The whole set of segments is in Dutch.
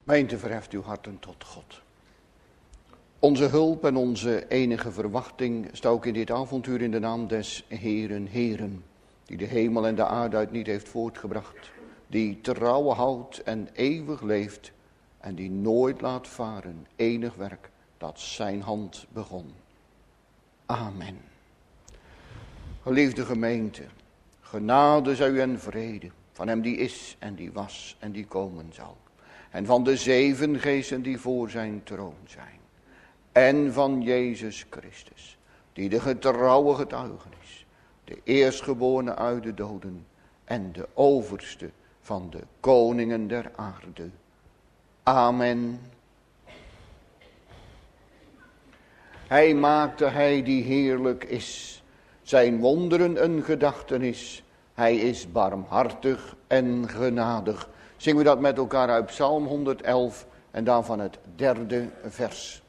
Gemeente, verheft uw harten tot God. Onze hulp en onze enige verwachting staat ook in dit avontuur in de naam des Heeren, Heeren, die de hemel en de aarde uit niet heeft voortgebracht, die trouw houdt en eeuwig leeft en die nooit laat varen enig werk dat zijn hand begon. Amen. Geliefde gemeente, genade zij u en vrede van hem die is en die was en die komen zal. En van de 7 geesten die voor zijn troon zijn. En van Jezus Christus, die de getrouwe getuige is, de eerstgeborene uit de doden en de overste van de koningen der aarde. Amen. Hij maakte, hij die heerlijk is, zijn wonderen een gedachtenis. Hij is barmhartig en genadig. Zingen we dat met elkaar uit Psalm 111 en daarvan het 3e vers.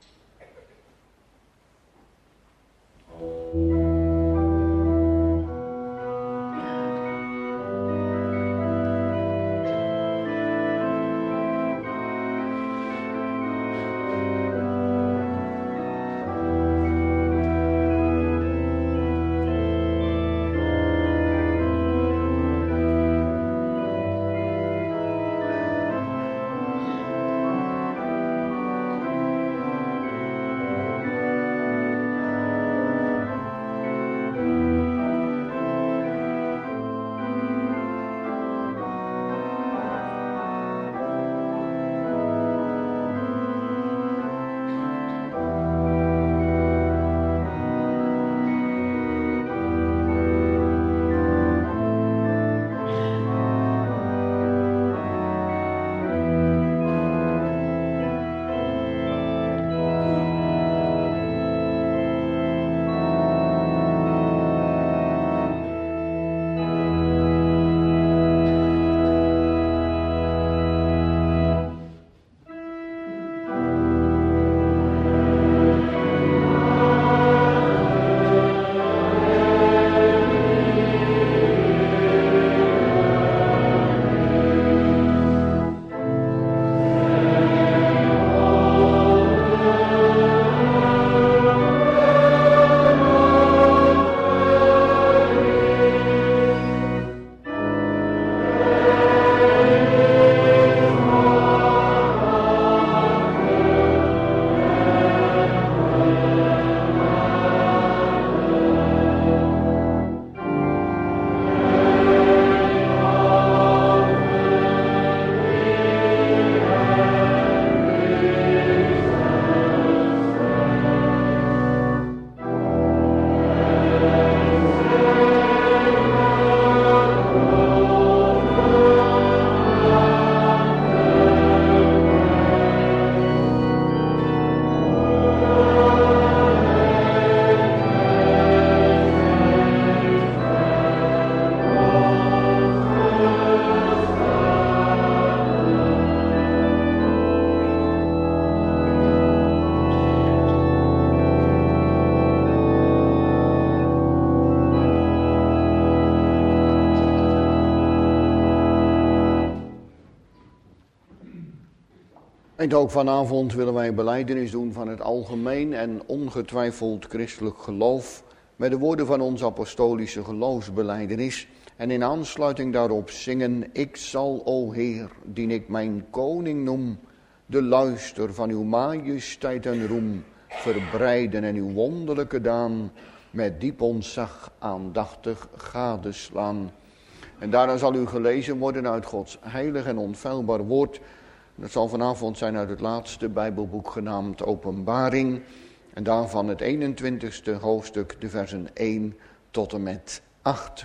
En ook vanavond willen wij belijdenis doen van het algemeen en ongetwijfeld christelijk geloof met de woorden van ons apostolische geloofsbelijdenis. En in aansluiting daarop zingen: Ik zal, o Heer, dien ik mijn koning noem, de luister van uw majesteit en roem verbreiden en uw wonderlijke daan met diep ontzag aandachtig gadeslaan. En daarna zal u gelezen worden uit Gods heilig en onfeilbaar woord. Dat zal vanavond zijn uit het laatste Bijbelboek genaamd Openbaring. En daarvan het 21ste hoofdstuk, de versen 1 tot en met 8.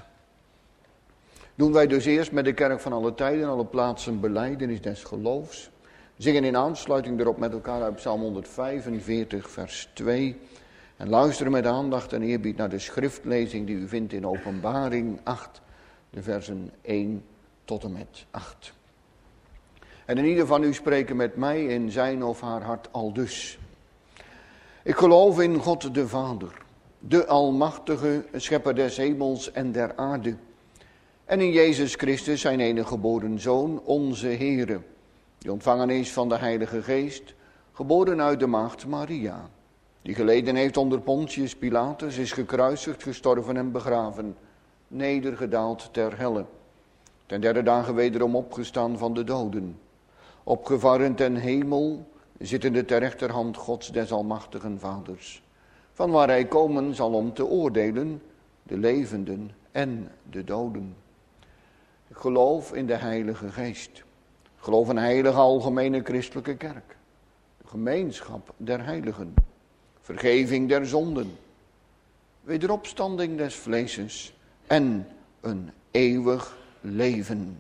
Doen wij dus eerst met de kerk van alle tijden, alle plaatsen belijdenis des geloofs. Zingen in aansluiting erop met elkaar uit Psalm 145 vers 2. En luisteren met aandacht en eerbied naar de schriftlezing die u vindt in Openbaring 8, de versen 1 tot en met 8. En in ieder van u spreken met mij in zijn of haar hart aldus. Ik geloof in God de Vader, de Almachtige, Schepper des hemels en der aarde. En in Jezus Christus, zijn enige geboren Zoon, onze Heere, die ontvangen is van de Heilige Geest, geboren uit de maagd Maria, die geleden heeft onder Pontius Pilatus, is gekruisigd, gestorven en begraven, nedergedaald ter helle, ten derde dagen wederom opgestaan van de doden, opgevaren ten hemel, zittende ter rechterhand Gods des almachtigen Vaders, van waar hij komen zal om te oordelen de levenden en de doden. Ik geloof in de Heilige Geest. Ik geloof in een heilige algemene christelijke kerk. De gemeenschap der heiligen. Vergeving der zonden. Wederopstanding des vleeses. En een eeuwig leven.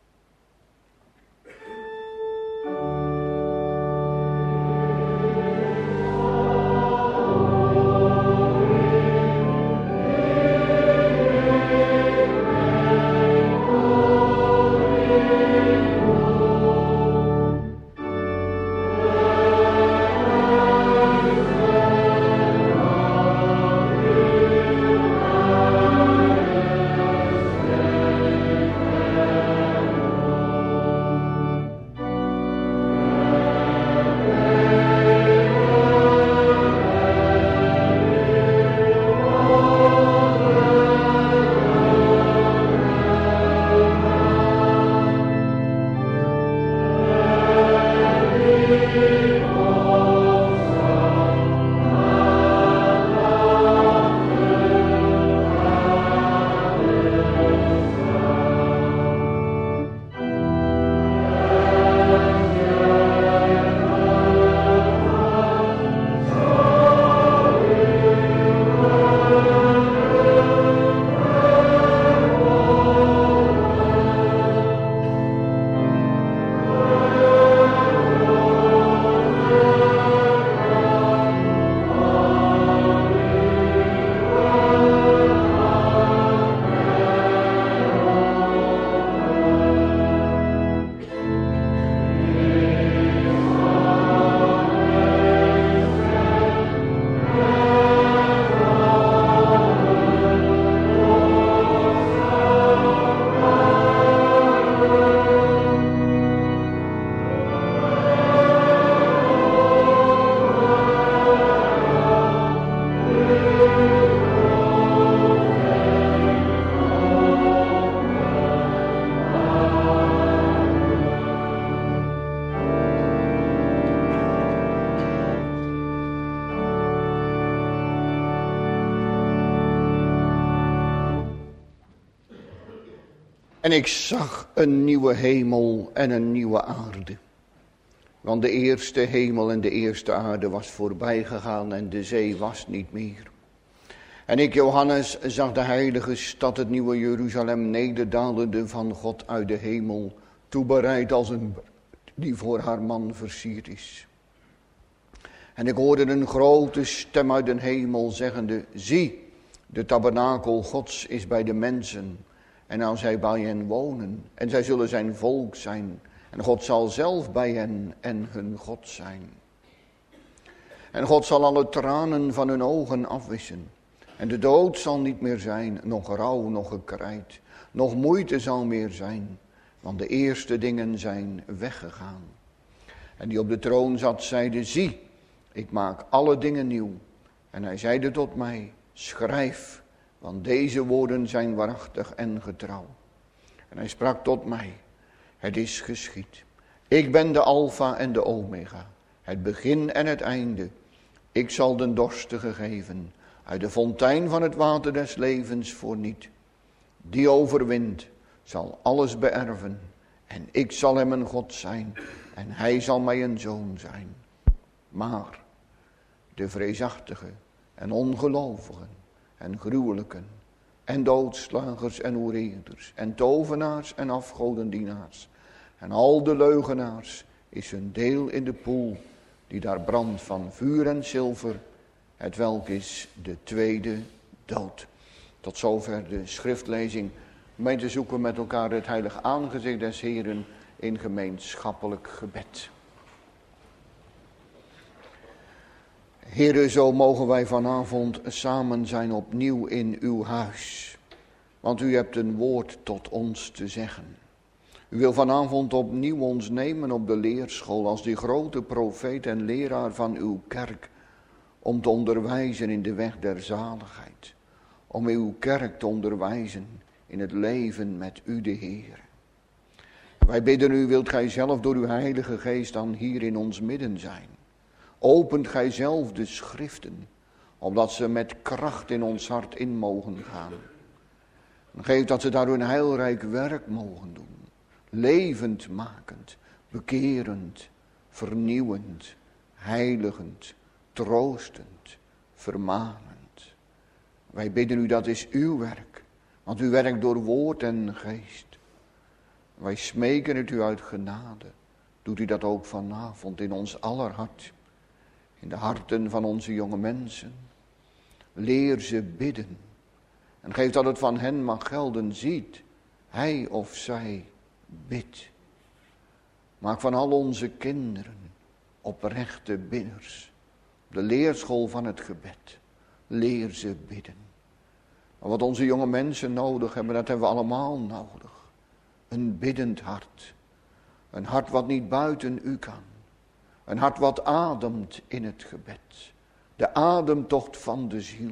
En ik zag een nieuwe hemel en een nieuwe aarde. Want de eerste hemel en de eerste aarde was voorbij gegaan en de zee was niet meer. En ik, Johannes, zag de heilige stad, het nieuwe Jeruzalem, nederdalende van God uit de hemel, toebereid als een die voor haar man versierd is. En ik hoorde een grote stem uit de hemel zeggende, zie, de tabernakel Gods is bij de mensen. En dan zij bij hen wonen. En zij zullen zijn volk zijn. En God zal zelf bij hen en hun God zijn. En God zal alle tranen van hun ogen afwissen. En de dood zal niet meer zijn, nog rouw, nog gekrijt. Nog moeite zal meer zijn. Want de eerste dingen zijn weggegaan. En die op de troon zat, zeide, zie, ik maak alle dingen nieuw. En hij zeide tot mij, schrijf, want deze woorden zijn waarachtig en getrouw. En hij sprak tot mij, het is geschied. Ik ben de Alpha en de Omega, het begin en het einde. Ik zal den dorstige geven, uit de fontein van het water des levens voorniet. Die overwint, zal alles beërven. En ik zal hem een God zijn, en hij zal mij een zoon zijn. Maar de vreesachtigen en ongelovigen en gruwelijken en doodslagers en hoereerders en tovenaars en afgodendienaars en al de leugenaars is hun deel in de poel die daar brandt van vuur en zilver, hetwelk is de tweede dood. Tot zover de schriftlezing. Gemeente, zoeken met elkaar het heilig aangezicht des Heren in gemeenschappelijk gebed. Heere, zo mogen wij vanavond samen zijn opnieuw in uw huis. Want u hebt een woord tot ons te zeggen. U wil vanavond opnieuw ons nemen op de leerschool als die grote profeet en leraar van uw kerk, om te onderwijzen in de weg der zaligheid. Om uw kerk te onderwijzen in het leven met u de Heer. Wij bidden u, wilt gij zelf door uw Heilige Geest dan hier in ons midden zijn. Opent gij zelf de schriften, opdat ze met kracht in ons hart in mogen gaan. En geef dat ze daar een heilrijk werk mogen doen. Levend makend, bekerend, vernieuwend, heiligend, troostend, vermanend. Wij bidden u, dat is uw werk, want u werkt door woord en geest. Wij smeken het u uit genade. Doet u dat ook vanavond in ons aller hart, in de harten van onze jonge mensen. Leer ze bidden en geef dat het van hen mag gelden, ziet, hij of zij bidt. Maak van al onze kinderen oprechte bidders. Op de leerschool van het gebed. Leer ze bidden. Maar wat onze jonge mensen nodig hebben, dat hebben we allemaal nodig. Een biddend hart. Een hart wat niet buiten u kan. Een hart wat ademt in het gebed. De ademtocht van de ziel.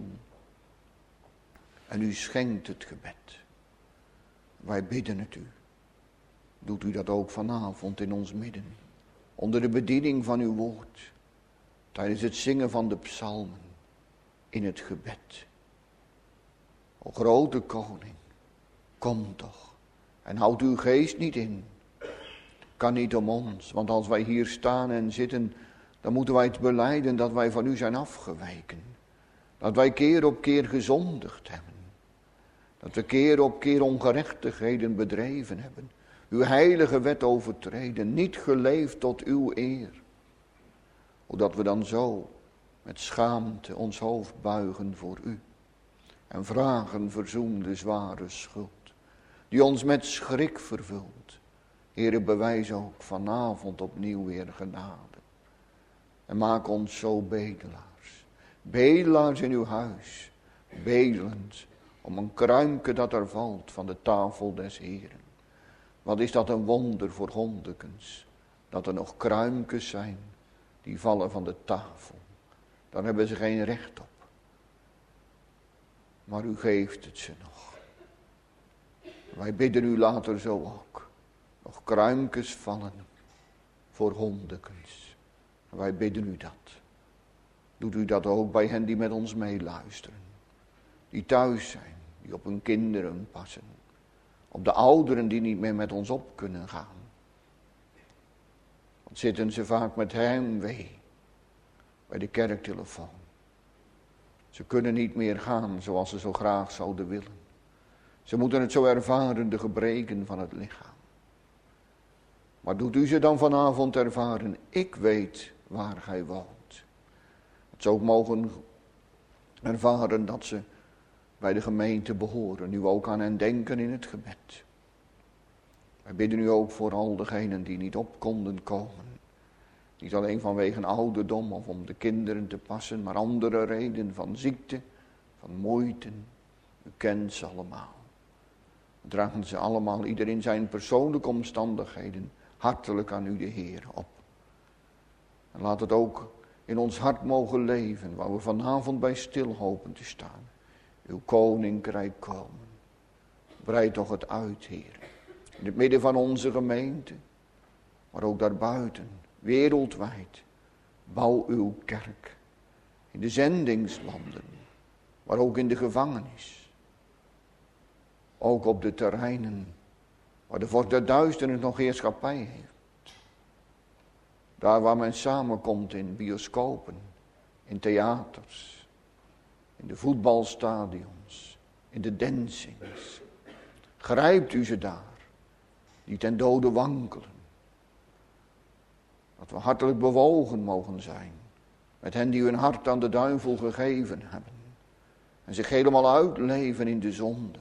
En u schenkt het gebed. Wij bidden het u. Doet u dat ook vanavond in ons midden. Onder de bediening van uw woord. Tijdens het zingen van de psalmen. In het gebed. O grote koning. Kom toch. En houd uw geest niet in. Kan niet om ons. Want als wij hier staan en zitten, dan moeten wij het belijden dat wij van u zijn afgeweken. Dat wij keer op keer gezondigd hebben. Dat we keer op keer ongerechtigheden bedreven hebben. Uw heilige wet overtreden. Niet geleefd tot uw eer. Zodat we dan zo met schaamte ons hoofd buigen voor u. En vragen verzoen de zware schuld. Die ons met schrik vervult. Heere, bewijs ook vanavond opnieuw weer genade. En maak ons zo bedelaars. Bedelaars in uw huis. Bedelend om een kruimke dat er valt van de tafel des Heeren. Wat is dat een wonder voor hondekens. Dat er nog kruimkes zijn die vallen van de tafel. Daar hebben ze geen recht op. Maar u geeft het ze nog. Wij bidden u later zo ook. Nog kruimkes vallen voor hondekens. Wij bidden u dat. Doet u dat ook bij hen die met ons meeluisteren. Die thuis zijn, die op hun kinderen passen. Op de ouderen die niet meer met ons op kunnen gaan. Want zitten ze vaak met heimwee bij de kerktelefoon. Ze kunnen niet meer gaan zoals ze zo graag zouden willen. Ze moeten het zo ervaren, de gebreken van het lichaam. Maar doet u ze dan vanavond ervaren, ik weet waar gij woont. Dat ze ook mogen ervaren dat ze bij de gemeente behoren. Nu ook aan hen denken in het gebed. Wij bidden u ook voor al degenen die niet op konden komen. Niet alleen vanwege ouderdom of om de kinderen te passen, maar andere redenen van ziekte, van moeite. U kent ze allemaal. We dragen ze allemaal, ieder in zijn persoonlijke omstandigheden, hartelijk aan u de Heer op. En laat het ook in ons hart mogen leven, waar we vanavond bij stil hopen te staan. Uw koninkrijk komen. Breid toch het uit, Heer. In het midden van onze gemeente, maar ook daarbuiten, wereldwijd. Bouw uw kerk. In de zendingslanden, maar ook in de gevangenis. Ook op de terreinen waar de vorst der duisternis nog heerschappij heeft. Daar waar men samenkomt in bioscopen, in theaters, in de voetbalstadions, in de dancings. Grijpt u ze daar, die ten dode wankelen. Dat we hartelijk bewogen mogen zijn met hen die hun hart aan de duivel gegeven hebben. En zich helemaal uitleven in de zonde.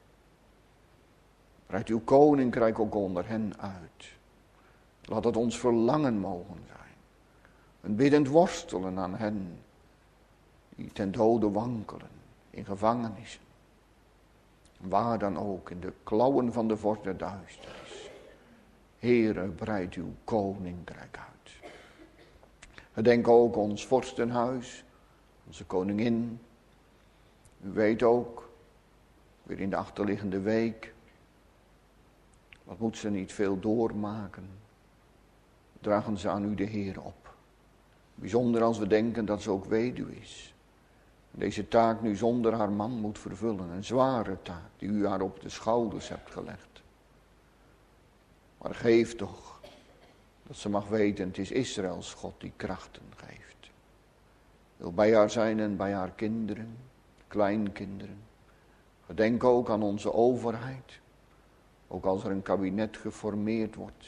Breid uw koninkrijk ook onder hen uit. Laat het ons verlangen mogen zijn. Een biddend worstelen aan hen die ten dode wankelen in gevangenissen. Waar dan ook, in de klauwen van de vorst der duisternis. Heere, breid uw koninkrijk uit. Gedenk ook ons vorstenhuis, onze koningin. U weet ook, weer in de achterliggende week, wat moet ze niet veel doormaken. Dragen ze aan u de Heer op. Bijzonder als we denken dat ze ook weduwe is. Deze taak nu zonder haar man moet vervullen. Een zware taak die u haar op de schouders hebt gelegd. Maar geef toch dat ze mag weten, het is Israëls God die krachten geeft. Wil bij haar zijn en bij haar kinderen, kleinkinderen. Gedenk ook aan onze overheid. Ook als er een kabinet geformeerd wordt.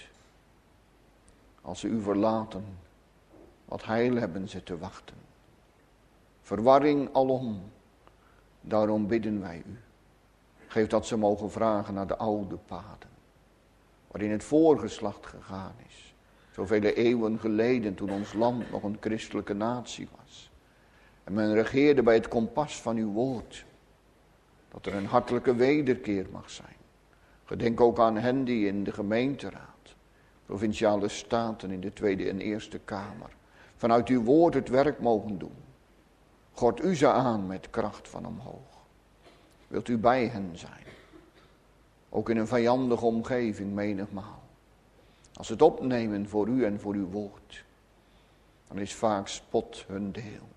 Als ze u verlaten, wat heil hebben ze te wachten. Verwarring alom, daarom bidden wij u. Geef dat ze mogen vragen naar de oude paden. Waarin het voorgeslacht gegaan is. Zoveel eeuwen geleden toen ons land nog een christelijke natie was. En men regeerde bij het kompas van uw woord. Dat er een hartelijke wederkeer mag zijn. Gedenk ook aan hen die in de gemeenteraad, provinciale staten in de Tweede en Eerste Kamer, vanuit uw woord het werk mogen doen. Gord u ze aan met kracht van omhoog. Wilt u bij hen zijn? Ook in een vijandige omgeving menigmaal. Als ze het opnemen voor u en voor uw woord, dan is vaak spot hun deel.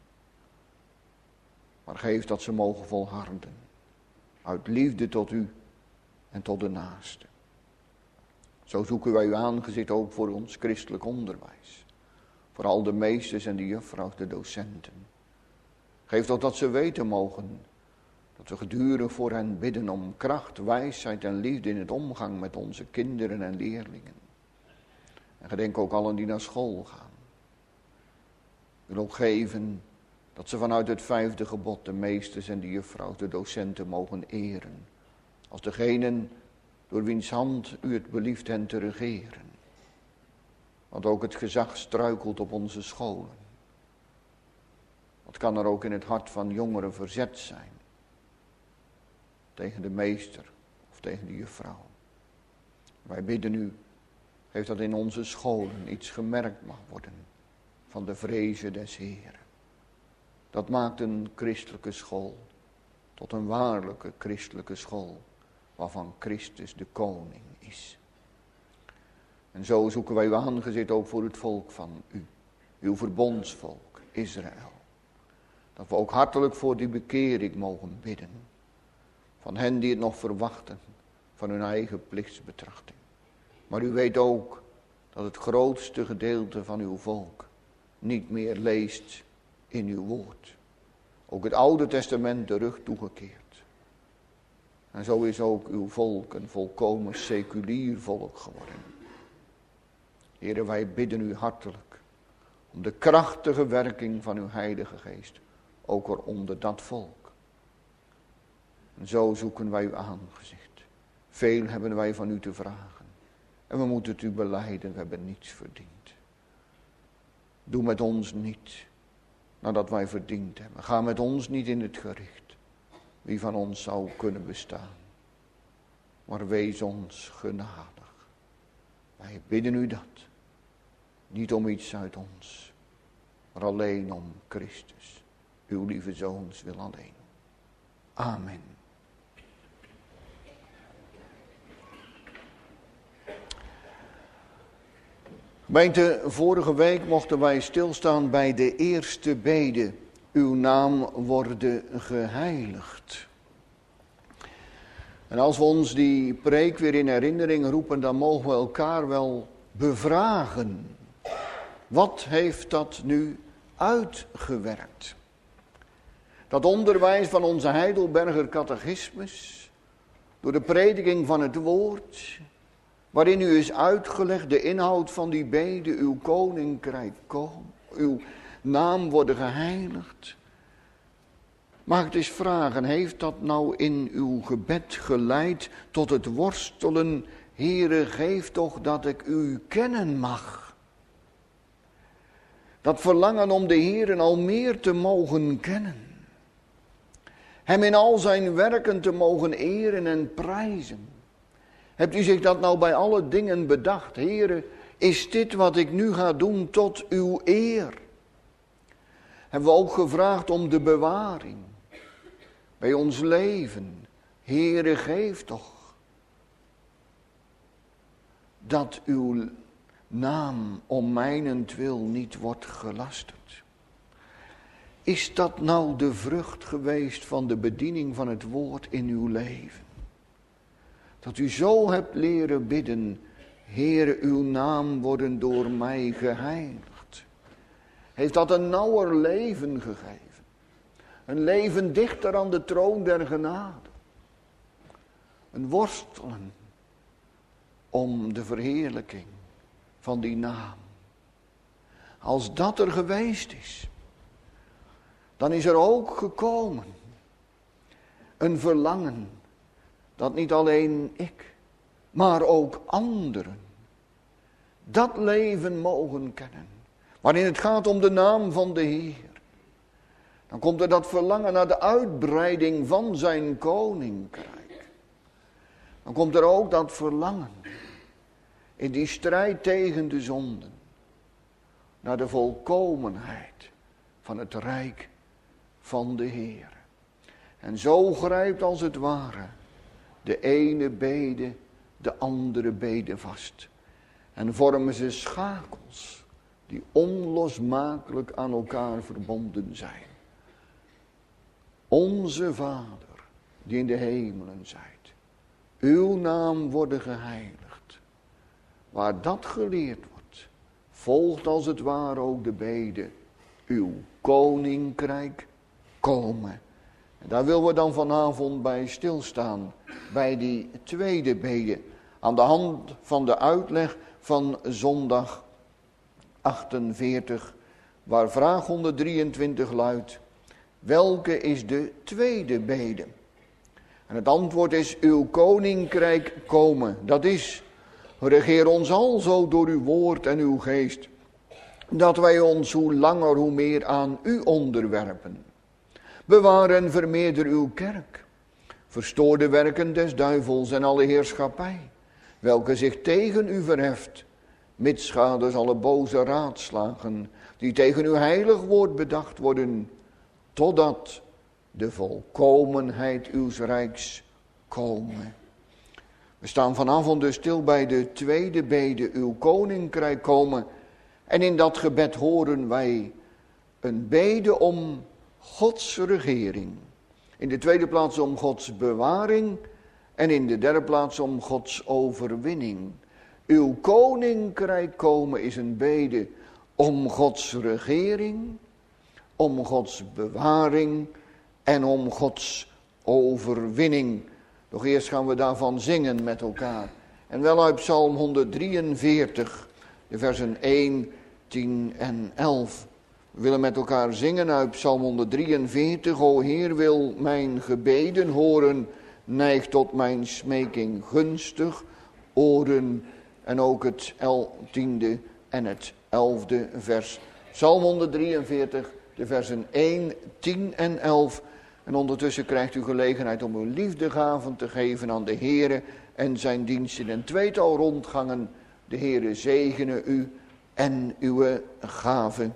Maar geef dat ze mogen volharden. Uit liefde tot u en tot de naaste. Zo zoeken wij uw aangezicht ook voor ons christelijk onderwijs. Voor al de meesters en de juffrouws, de docenten. Geef toch dat ze weten mogen dat we gedurig voor hen bidden om kracht, wijsheid en liefde in het omgang met onze kinderen en leerlingen. En gedenk ook allen die naar school gaan. Ik wil ook geven dat ze vanuit het 5e gebod de meesters en de juffrouws, de docenten mogen eren. Als degenen door wiens hand u het belieft hen te regeren. Want ook het gezag struikelt op onze scholen. Wat kan er ook in het hart van jongeren verzet zijn? Tegen de meester of tegen de juffrouw. Wij bidden u, geef dat in onze scholen iets gemerkt mag worden van de vreze des Heeren. Dat maakt een christelijke school tot een waarlijke christelijke school, waarvan Christus de koning is. En zo zoeken wij uw aangezicht ook voor het volk van u, uw verbondsvolk, Israël. Dat we ook hartelijk voor die bekering mogen bidden. Van hen die het nog verwachten, van hun eigen plichtsbetrachting. Maar u weet ook dat het grootste gedeelte van uw volk niet meer leest in uw woord. Ook het Oude Testament de rug toegekeerd. En zo is ook uw volk een volkomen seculier volk geworden. Heere, wij bidden u hartelijk om de krachtige werking van uw Heilige Geest, ook er onder dat volk. En zo zoeken wij uw aangezicht. Veel hebben wij van u te vragen. En we moeten het u belijden, we hebben niets verdiend. Doe met ons niet nadat wij verdiend hebben. Ga met ons niet in het gericht. Wie van ons zou kunnen bestaan. Maar wees ons genadig. Wij bidden u dat. Niet om iets uit ons. Maar alleen om Christus. Uw lieve Zoons wil alleen. Amen. Gemeente, vorige week mochten wij stilstaan bij de eerste bede. Uw naam worden geheiligd. En als we ons die preek weer in herinnering roepen, dan mogen we elkaar wel bevragen. Wat heeft dat nu uitgewerkt? Dat onderwijs van onze Heidelberger catechismus, door de prediking van het woord, waarin u is uitgelegd de inhoud van die bede, uw koninkrijk komen, uw naam worden geheiligd. Mag ik eens vragen, heeft dat nou in uw gebed geleid tot het worstelen, Heere, geef toch dat ik u kennen mag. Dat verlangen om de Heere al meer te mogen kennen. Hem in al zijn werken te mogen eren en prijzen. Hebt u zich dat nou bij alle dingen bedacht? Heere, is dit wat ik nu ga doen tot uw eer? Hebben we ook gevraagd om de bewaring bij ons leven. Heere, geef toch dat uw naam om mijnentwil niet wordt gelasterd. Is dat nou de vrucht geweest van de bediening van het woord in uw leven? Dat u zo hebt leren bidden, Heere, uw naam worden door mij geheiligd. Heeft dat een nauwer leven gegeven? Een leven dichter aan de troon der genade. Een worstelen om de verheerlijking van die naam. Als dat er geweest is, dan is er ook gekomen een verlangen dat niet alleen ik, maar ook anderen dat leven mogen kennen. Waarin het gaat om de naam van de Heer. Dan komt er dat verlangen naar de uitbreiding van zijn koninkrijk. Dan komt er ook dat verlangen in die strijd tegen de zonden. Naar de volkomenheid van het rijk van de Heer. En zo grijpt als het ware de ene bede de andere bede vast. En vormen ze schakels die onlosmakelijk aan elkaar verbonden zijn. Onze Vader, die in de hemelen zijt, uw naam worden geheiligd. Waar dat geleerd wordt, volgt als het ware ook de bede, uw koninkrijk komen. En daar willen we dan vanavond bij stilstaan, bij die tweede bede, aan de hand van de uitleg van zondag 48, waar vraag 123 luidt, welke is de tweede bede? En het antwoord is, uw koninkrijk komen. Dat is, regeer ons alzo door uw woord en uw geest, dat wij ons hoe langer hoe meer aan u onderwerpen. Bewaar en vermeerder uw kerk. Verstoor de werken des duivels en alle heerschappij, welke zich tegen u verheft, mitsschades alle boze raadslagen, die tegen uw heilig woord bedacht worden, totdat de volkomenheid uws rijks komen. We staan vanavond dus stil bij de tweede bede, uw koninkrijk komen. En in dat gebed horen wij een bede om Gods regering. In de tweede plaats om Gods bewaring. En in de derde plaats om Gods overwinning. Uw koninkrijk komen is een bede om Gods regering, om Gods bewaring en om Gods overwinning. Nog eerst gaan we daarvan zingen met elkaar. En wel uit Psalm 143, de versen 1, 10 en 11. We willen met elkaar zingen uit Psalm 143. O Heer, wil mijn gebeden horen, neig tot mijn smeking gunstig oren. En ook het 10e en het 11e vers. Psalm 143, de versen 1, 10 en 11. En ondertussen krijgt u gelegenheid om uw liefdegaven te geven aan de Heere en zijn dienst in een tweetal rondgangen. De Heere zegene u en uw gaven.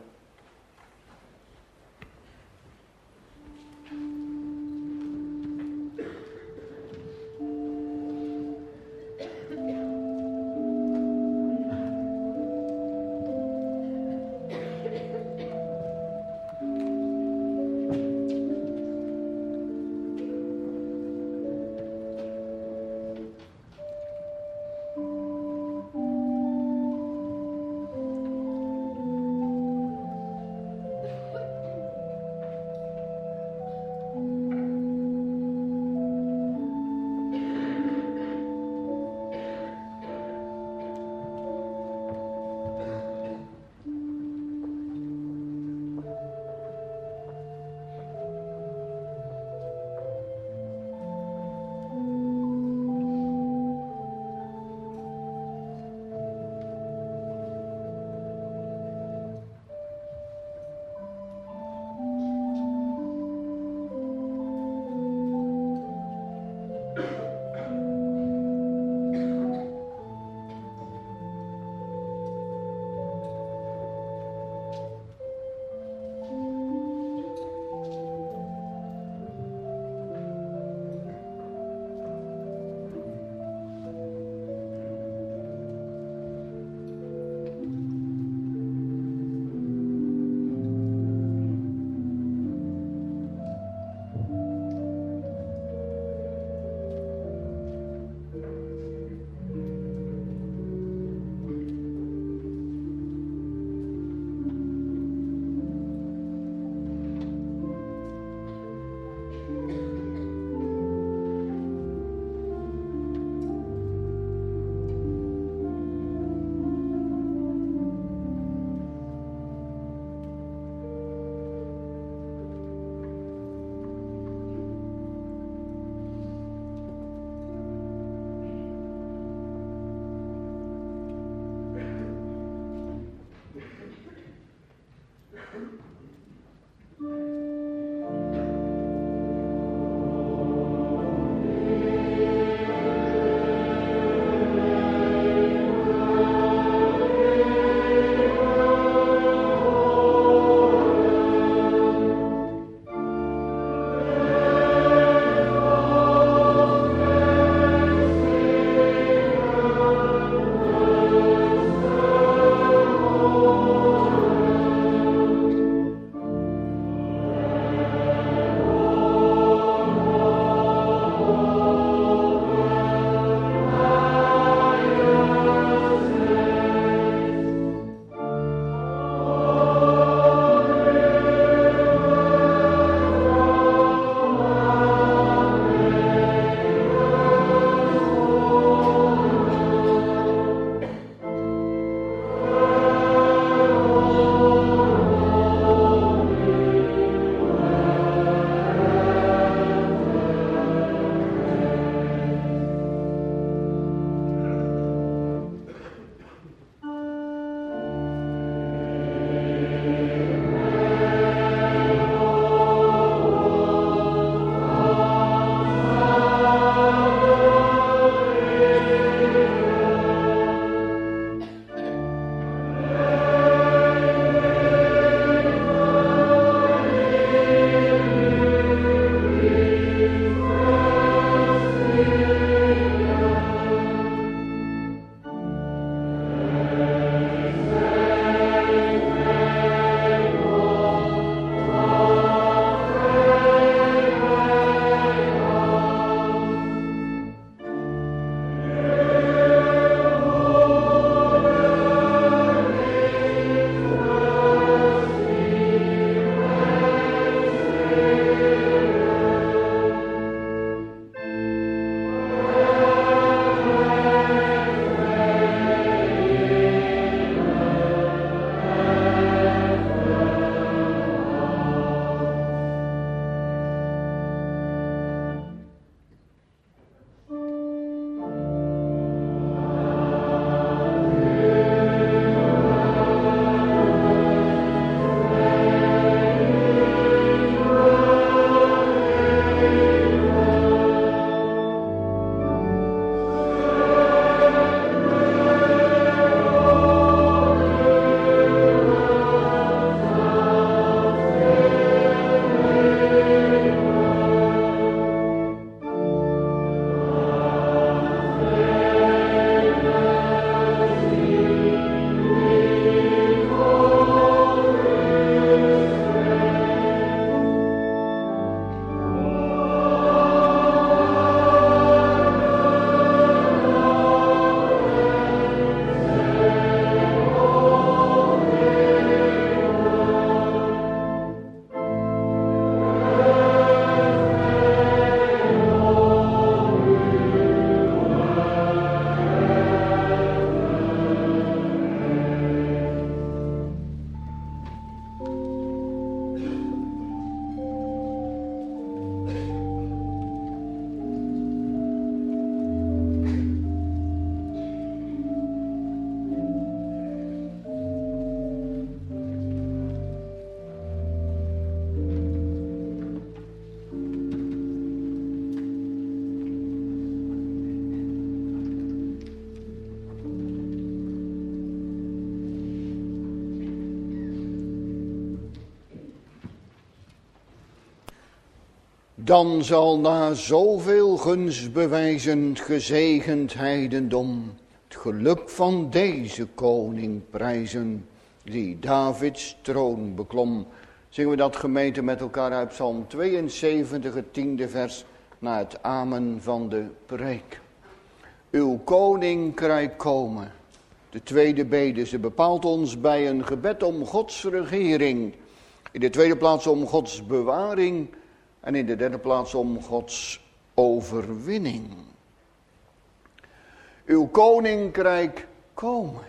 Dan zal na zoveel gunstbewijzend gezegend heidendom het geluk van deze koning prijzen, die Davids troon beklom. Zingen we dat gemeente met elkaar uit Psalm 72, het 10e vers, na het amen van de preek. Uw koninkrijk komen. De tweede bede, ze bepaalt ons bij een gebed om Gods regering. In de tweede plaats om Gods bewaring. En in de derde plaats om Gods overwinning. Uw koninkrijk komen.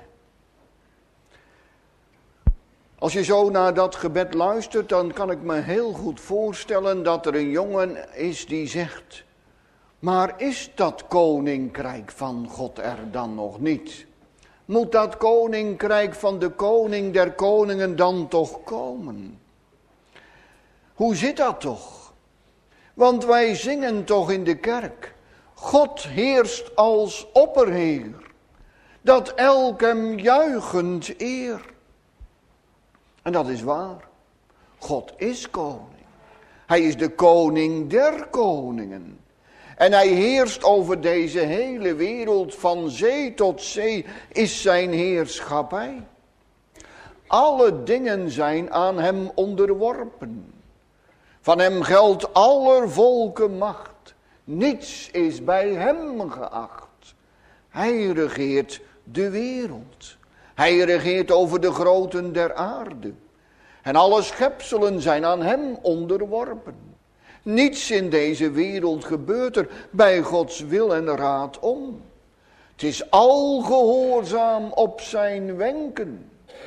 Als je zo naar dat gebed luistert, dan kan ik me heel goed voorstellen dat er een jongen is die zegt: maar is dat koninkrijk van God er dan nog niet? moet dat koninkrijk van de koning der koningen dan toch komen? Hoe zit dat toch? Want wij zingen toch in de kerk: God heerst als opperheer, dat elk hem juichend eer. En dat is waar. God is koning. Hij is de koning der koningen. En hij heerst over deze hele wereld, van zee tot zee is zijn heerschappij. Alle dingen zijn aan hem onderworpen. Van hem geldt aller volken macht. Niets is bij hem geacht. Hij regeert de wereld. Hij regeert over de groten der aarde. En alle schepselen zijn aan hem onderworpen. Niets in deze wereld gebeurt er bij Gods wil en raad om. Het is al gehoorzaam op zijn wenken.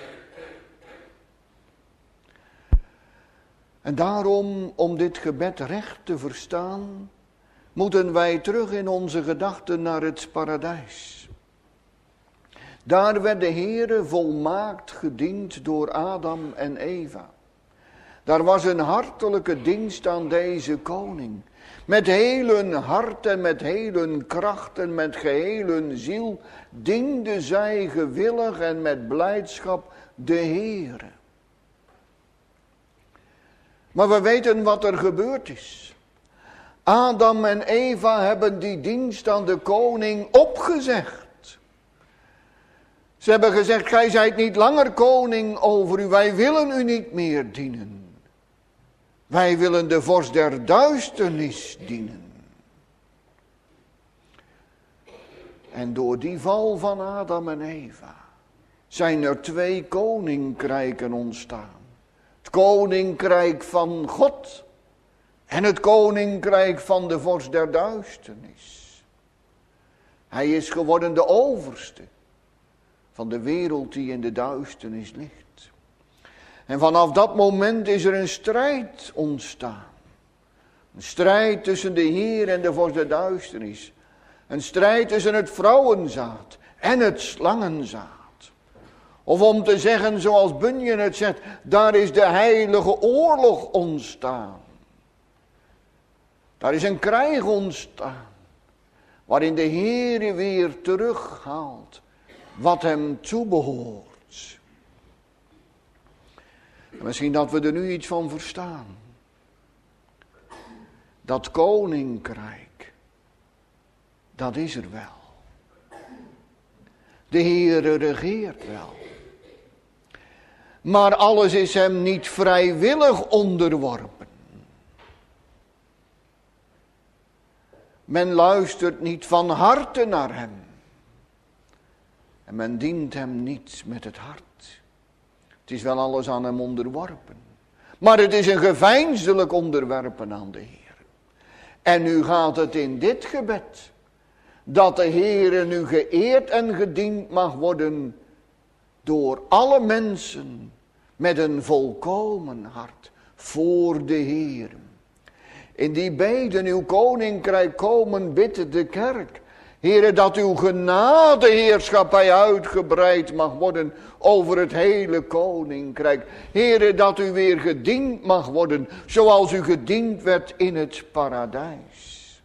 En daarom, om dit gebed recht te verstaan, moeten wij terug in onze gedachten naar het paradijs. Daar werd de Heere volmaakt gediend door Adam en Eva. Daar was een hartelijke dienst aan deze koning. Met heel hun hart en met heel hun kracht en met geheel hun ziel dienden zij gewillig en met blijdschap de Heere. Maar we weten wat er gebeurd is. Adam en Eva hebben die dienst aan de koning opgezegd. Ze hebben gezegd: gij zijt niet langer koning over u, wij willen u niet meer dienen. Wij willen de vorst der duisternis dienen. En door die val van Adam en Eva zijn er 2 koninkrijken ontstaan. Het koninkrijk van God en het koninkrijk van de vorst der duisternis. Hij is geworden de overste van de wereld die in de duisternis ligt. En vanaf dat moment is er een strijd ontstaan. Een strijd tussen de Heer en de vorst der duisternis. Een strijd tussen het vrouwenzaad en het slangenzaad. Of om te zeggen zoals Bunyan het zegt, daar is de heilige oorlog ontstaan. Daar is een krijg ontstaan, waarin de Heer weer terughaalt wat hem toebehoort. Misschien dat we er nu iets van verstaan. Dat koninkrijk, dat is er wel. De Heere regeert wel. Maar alles is hem niet vrijwillig onderworpen. Men luistert niet van harte naar hem. En men dient hem niet met het hart. Het is wel alles aan hem onderworpen. Maar het is een geveinsdelijk onderwerpen aan de Heer. En nu gaat het in dit gebed, dat de Heere nu geëerd en gediend mag worden door alle mensen met een volkomen hart voor de Heer. In die beden, uw koninkrijk komen, bidt de kerk. Heere, dat uw genadeheerschappij uitgebreid mag worden over het hele koninkrijk. Heere, dat u weer gediend mag worden zoals u gediend werd in het paradijs.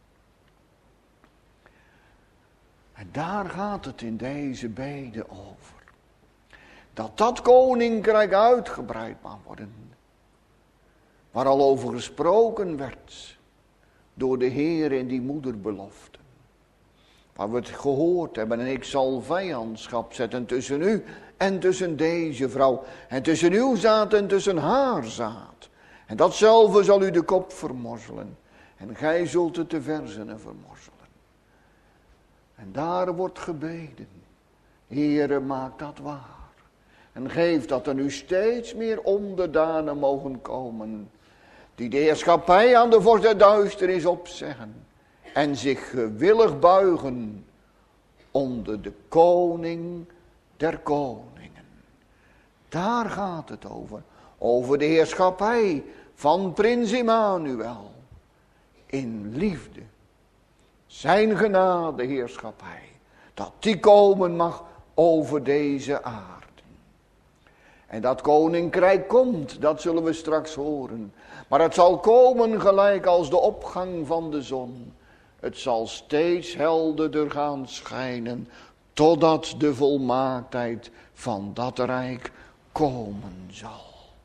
En daar gaat het in deze beden over. Dat koninkrijk uitgebreid mag worden. Waar al over gesproken werd door de Heer in die moederbelofte. Waar we het gehoord hebben: en ik zal vijandschap zetten tussen u en tussen deze vrouw. En tussen uw zaad en tussen haar zaad. En datzelfde zal u de kop vermorzelen. En gij zult het de verzenen vermorzelen. En daar wordt gebeden: Heere, maak dat waar. En geef dat er nu steeds meer onderdanen mogen komen, die de heerschappij aan de vorst der duisternis opzeggen. En zich gewillig buigen onder de koning der koningen. Daar gaat het over. Over de heerschappij van prins Immanuel. In liefde. Zijn genade heerschappij. Dat die komen mag over deze aarde. En dat koninkrijk komt, dat zullen we straks horen. Maar het zal komen gelijk als de opgang van de zon. Het zal steeds helderder gaan schijnen, totdat de volmaaktheid van dat rijk komen zal.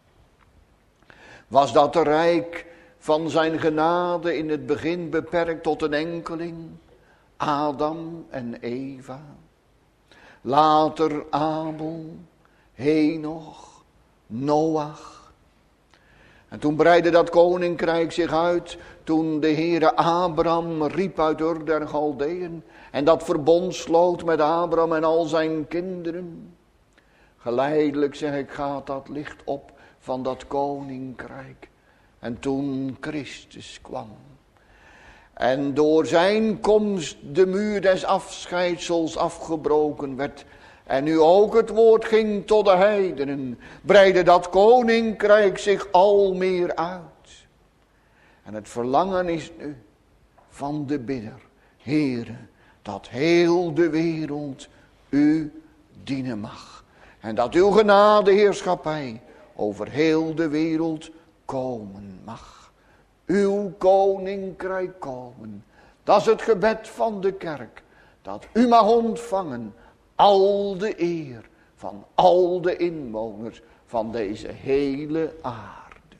Was dat rijk van zijn genade in het begin beperkt tot een enkeling? Adam en Eva. Later Abel, Henoch, Noach. En toen breidde dat koninkrijk zich uit, toen de Heere Abraham riep uit Ur der Galdeën en dat verbond sloot met Abraham en al zijn kinderen. Geleidelijk, zeg ik, gaat dat licht op van dat koninkrijk. En toen Christus kwam. En door zijn komst de muur des afscheidsels afgebroken werd. En nu ook het woord ging tot de heidenen. Breidde dat koninkrijk zich al meer uit. En het verlangen is nu van de bidder. Heere, dat heel de wereld u dienen mag. En dat uw genadeheerschappij over heel de wereld komen mag. Uw koninkrijk komen. Dat is het gebed van de kerk. Dat u mag ontvangen al de eer van al de inwoners van deze hele aarde.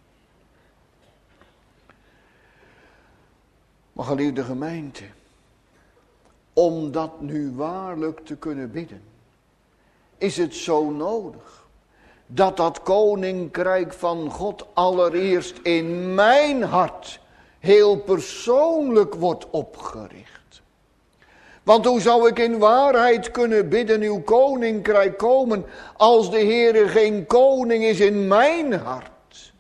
Maar geliefde gemeente, om dat nu waarlijk te kunnen bidden, is het zo nodig dat dat koninkrijk van God allereerst in mijn hart heel persoonlijk wordt opgericht. Want hoe zou ik in waarheid kunnen bidden, uw koninkrijk komen, als de Heere geen koning is in mijn hart?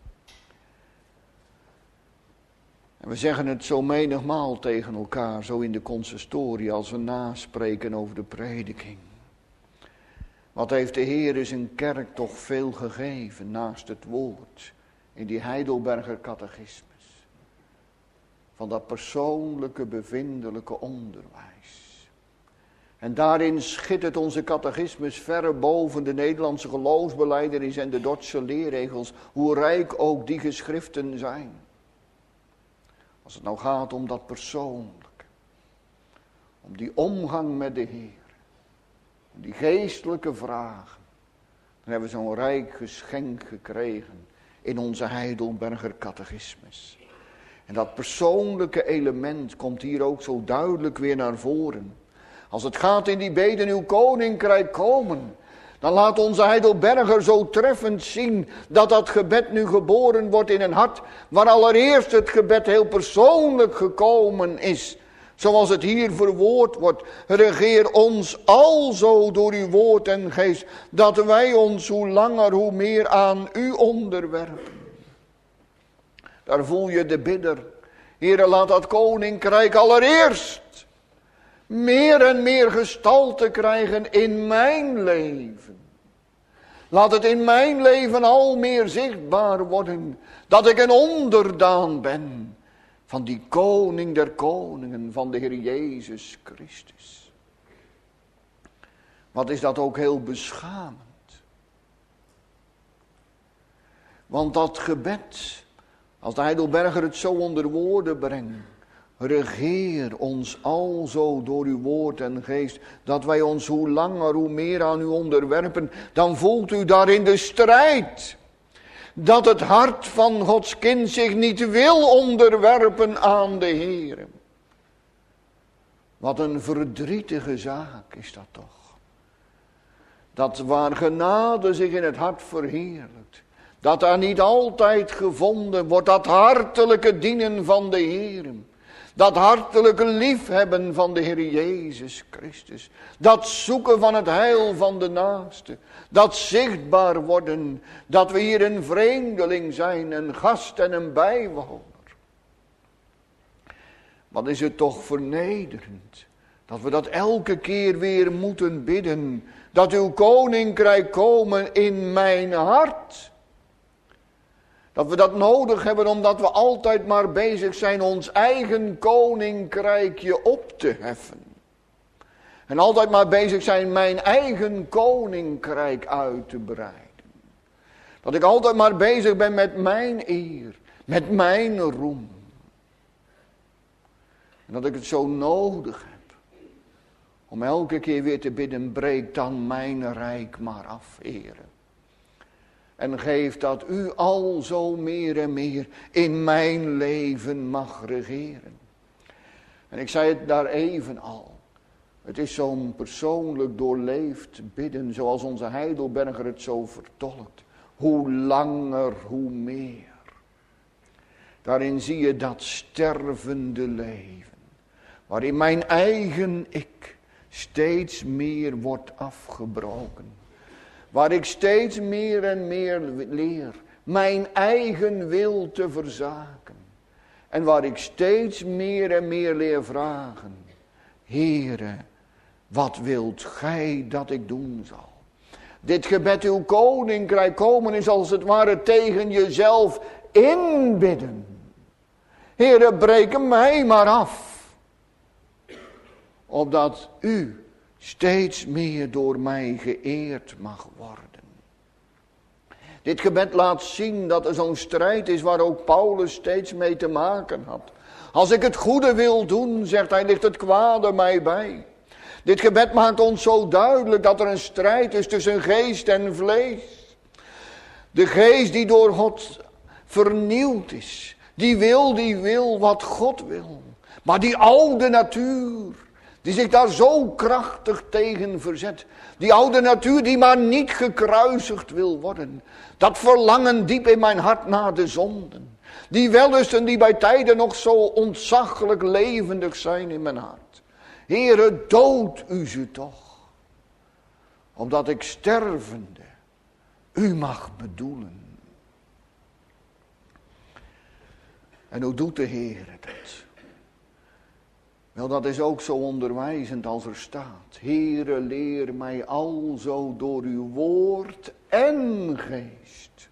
En we zeggen het zo menigmaal tegen elkaar, zo in de consistorie, als we naspreken over de prediking. Wat heeft de Heer zijn kerk toch veel gegeven naast het woord in die Heidelberger catechismus. Van dat persoonlijke bevindelijke onderwijs. En daarin schittert onze catechismus verre boven de Nederlandse geloofsbelijdenis en de Dordtse leerregels, hoe rijk ook die geschriften zijn. Als het nou gaat om dat persoonlijke, om die omgang met de Heer. Die geestelijke vragen. Dan hebben we zo'n rijk geschenk gekregen in onze Heidelberger catechismus. En dat persoonlijke element komt hier ook zo duidelijk weer naar voren. Als het gaat in die beden uw koninkrijk komen, dan laat onze Heidelberger zo treffend zien dat dat gebed nu geboren wordt in een hart waar allereerst het gebed heel persoonlijk gekomen is. Zoals het hier verwoord wordt, regeer ons alzo door uw woord en geest, dat wij ons hoe langer hoe meer aan u onderwerpen. Daar voel je de bidder. Heere, laat dat koninkrijk allereerst meer en meer gestalte krijgen in mijn leven. Laat het in mijn leven al meer zichtbaar worden, dat ik een onderdaan ben van die koning der koningen, van de Heer Jezus Christus. Wat is dat ook heel beschamend. Want dat gebed, als de Heidelberger het zo onder woorden brengt, regeer ons alzo door uw woord en geest, dat wij ons hoe langer hoe meer aan u onderwerpen, dan voelt u daarin de strijd. Dat het hart van Gods kind zich niet wil onderwerpen aan de Heer. Wat een verdrietige zaak is dat toch. Dat waar genade zich in het hart verheerlijkt, dat daar niet altijd gevonden wordt dat hartelijke dienen van de Heer. Dat hartelijke liefhebben van de Heer Jezus Christus. Dat zoeken van het heil van de naaste. Dat zichtbaar worden dat we hier een vreemdeling zijn, een gast en een bijwoner. Wat is het toch vernederend dat we dat elke keer weer moeten bidden. Dat uw koninkrijk komen in mijn hart. Dat we dat nodig hebben omdat we altijd maar bezig zijn ons eigen koninkrijkje op te heffen. En altijd maar bezig zijn mijn eigen koninkrijk uit te breiden. Dat ik altijd maar bezig ben met mijn eer, met mijn roem. En dat ik het zo nodig heb om elke keer weer te bidden, breek dan mijn rijk maar af, Heere. En geef dat u al zo meer en meer in mijn leven mag regeren. En ik zei het daar even al. Het is zo'n persoonlijk doorleefd bidden, zoals onze Heidelberger het zo vertolkt. Hoe langer, hoe meer. Daarin zie je dat stervende leven. Waarin mijn eigen ik steeds meer wordt afgebroken. Waar ik steeds meer en meer leer mijn eigen wil te verzaken. En waar ik steeds meer en meer leer vragen. Heere, wat wilt gij dat ik doen zal? Dit gebed, uw koninkrijk komen, is als het ware tegen jezelf inbidden. Heere, breek mij maar af. Opdat u steeds meer door mij geëerd mag worden. Dit gebed laat zien dat er zo'n strijd is waar ook Paulus steeds mee te maken had. Als ik het goede wil doen, zegt hij, ligt het kwade mij bij. Dit gebed maakt ons zo duidelijk dat er een strijd is tussen geest en vlees. De geest die door God vernieuwd is. Die wil wat God wil. Maar die oude natuur, die zich daar zo krachtig tegen verzet. Die oude natuur die maar niet gekruisigd wil worden. Dat verlangen diep in mijn hart naar de zonden. Die wellusten die bij tijden nog zo ontzaglijk levendig zijn in mijn hart. Heere, dood u ze toch. Opdat ik stervende u mag bedoelen. En hoe doet de Heere dat? Wel, dat is ook zo onderwijzend als er staat. Heere, leer mij alzo door uw woord en geest.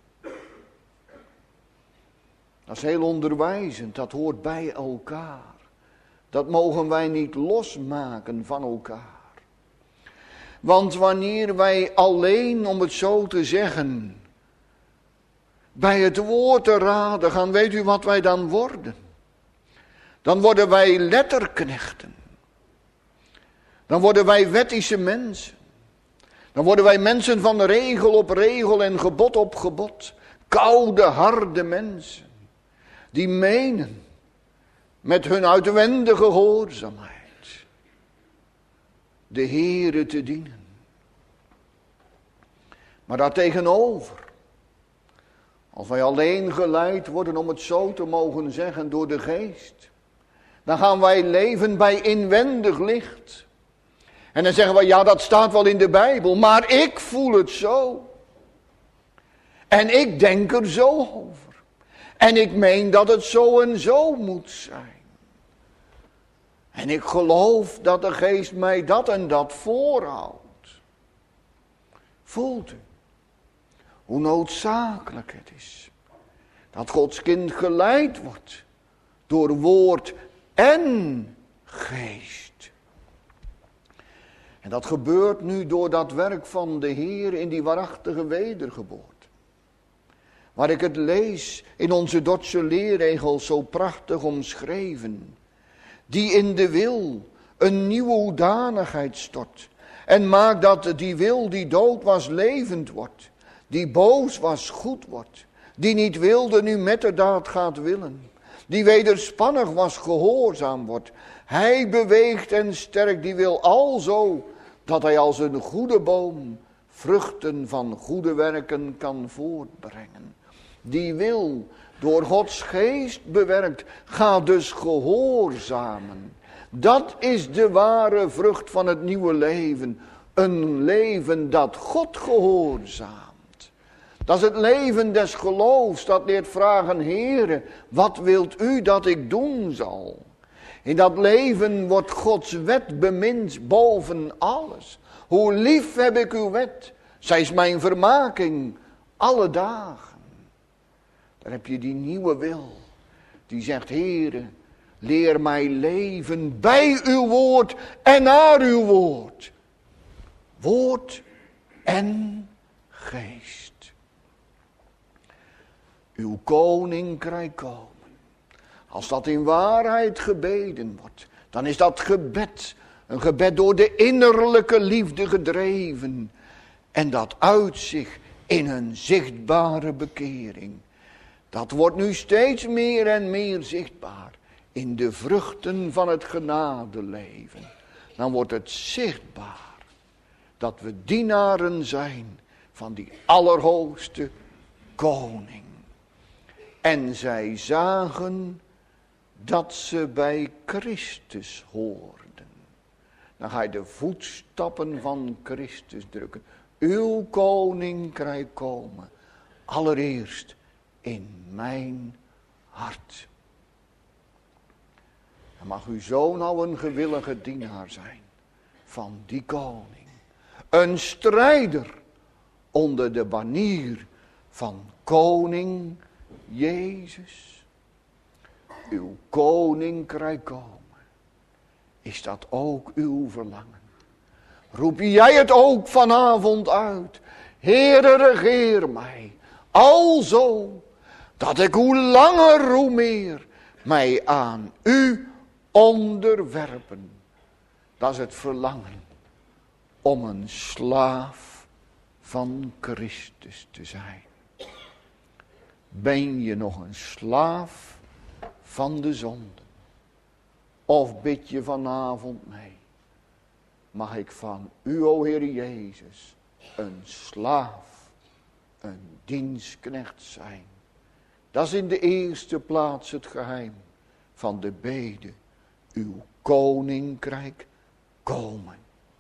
Dat is heel onderwijzend, dat hoort bij elkaar. Dat mogen wij niet losmaken van elkaar. Want wanneer wij alleen, om het zo te zeggen, bij het woord te raden gaan, weet u wat wij dan worden? Dan worden wij letterknechten. Dan worden wij wettische mensen. Dan worden wij mensen van regel op regel en gebod op gebod. Koude, harde mensen. Die menen met hun uitwendige gehoorzaamheid de Heere te dienen. Maar daartegenover, als wij alleen geleid worden, om het zo te mogen zeggen, door de geest, dan gaan wij leven bij inwendig licht. En dan zeggen wij, ja, dat staat wel in de Bijbel, maar ik voel het zo. En ik denk er zo over. En ik meen dat het zo en zo moet zijn. En ik geloof dat de geest mij dat en dat voorhoudt. Voelt u hoe noodzakelijk het is dat Gods kind geleid wordt door woord en geest. En dat gebeurt nu door dat werk van de Heer in die waarachtige wedergeboorte. Waar ik het lees in onze Dordtse leerregels zo prachtig omschreven. Die in de wil een nieuwe hoedanigheid stort. En maakt dat die wil die dood was levend wordt. Die boos was goed wordt. Die niet wilde nu met de daad gaat willen. Die wederspannig was gehoorzaam wordt. Hij beweegt en sterkt die wil alzo dat hij als een goede boom vruchten van goede werken kan voortbrengen. Die wil door Gods geest bewerkt, gaat dus gehoorzamen. Dat is de ware vrucht van het nieuwe leven. Een leven dat God gehoorzaamt. Dat is het leven des geloofs, dat leert vragen, Heere, wat wilt u dat ik doen zal? In dat leven wordt Gods wet bemind boven alles. Hoe lief heb ik uw wet, zij is mijn vermaking alle dagen. Dan heb je die nieuwe wil, die zegt, Heere, Leer mij leven bij uw woord en naar uw woord. Woord en geest. Uw koninkrijk komen. Als dat in waarheid gebeden wordt, dan is dat gebed een gebed door de innerlijke liefde gedreven. En dat uit zich in een zichtbare bekering. Dat wordt nu steeds meer en meer zichtbaar in de vruchten van het genadeleven. Dan wordt het zichtbaar dat we dienaren zijn van die allerhoogste koning. En zij zagen dat ze bij Christus hoorden. Dan ga je de voetstappen van Christus drukken. Uw koninkrijk komen. Allereerst in mijn hart. En mag uw zoon nou een gewillige dienaar zijn van die koning. Een strijder onder de banier van koning Jezus. Uw koninkrijk komen. Is dat ook uw verlangen? Roep jij het ook vanavond uit? Heere, regeer mij. Alzo dat ik hoe langer hoe meer mij aan u onderwerpen. Dat is het verlangen om een slaaf van Christus te zijn. Ben je nog een slaaf van de zonde? Of bid je vanavond mee? Mag ik van u, o Heer Jezus, een slaaf, een dienstknecht zijn? Dat is in de eerste plaats het geheim van de bede. Uw koninkrijk komen.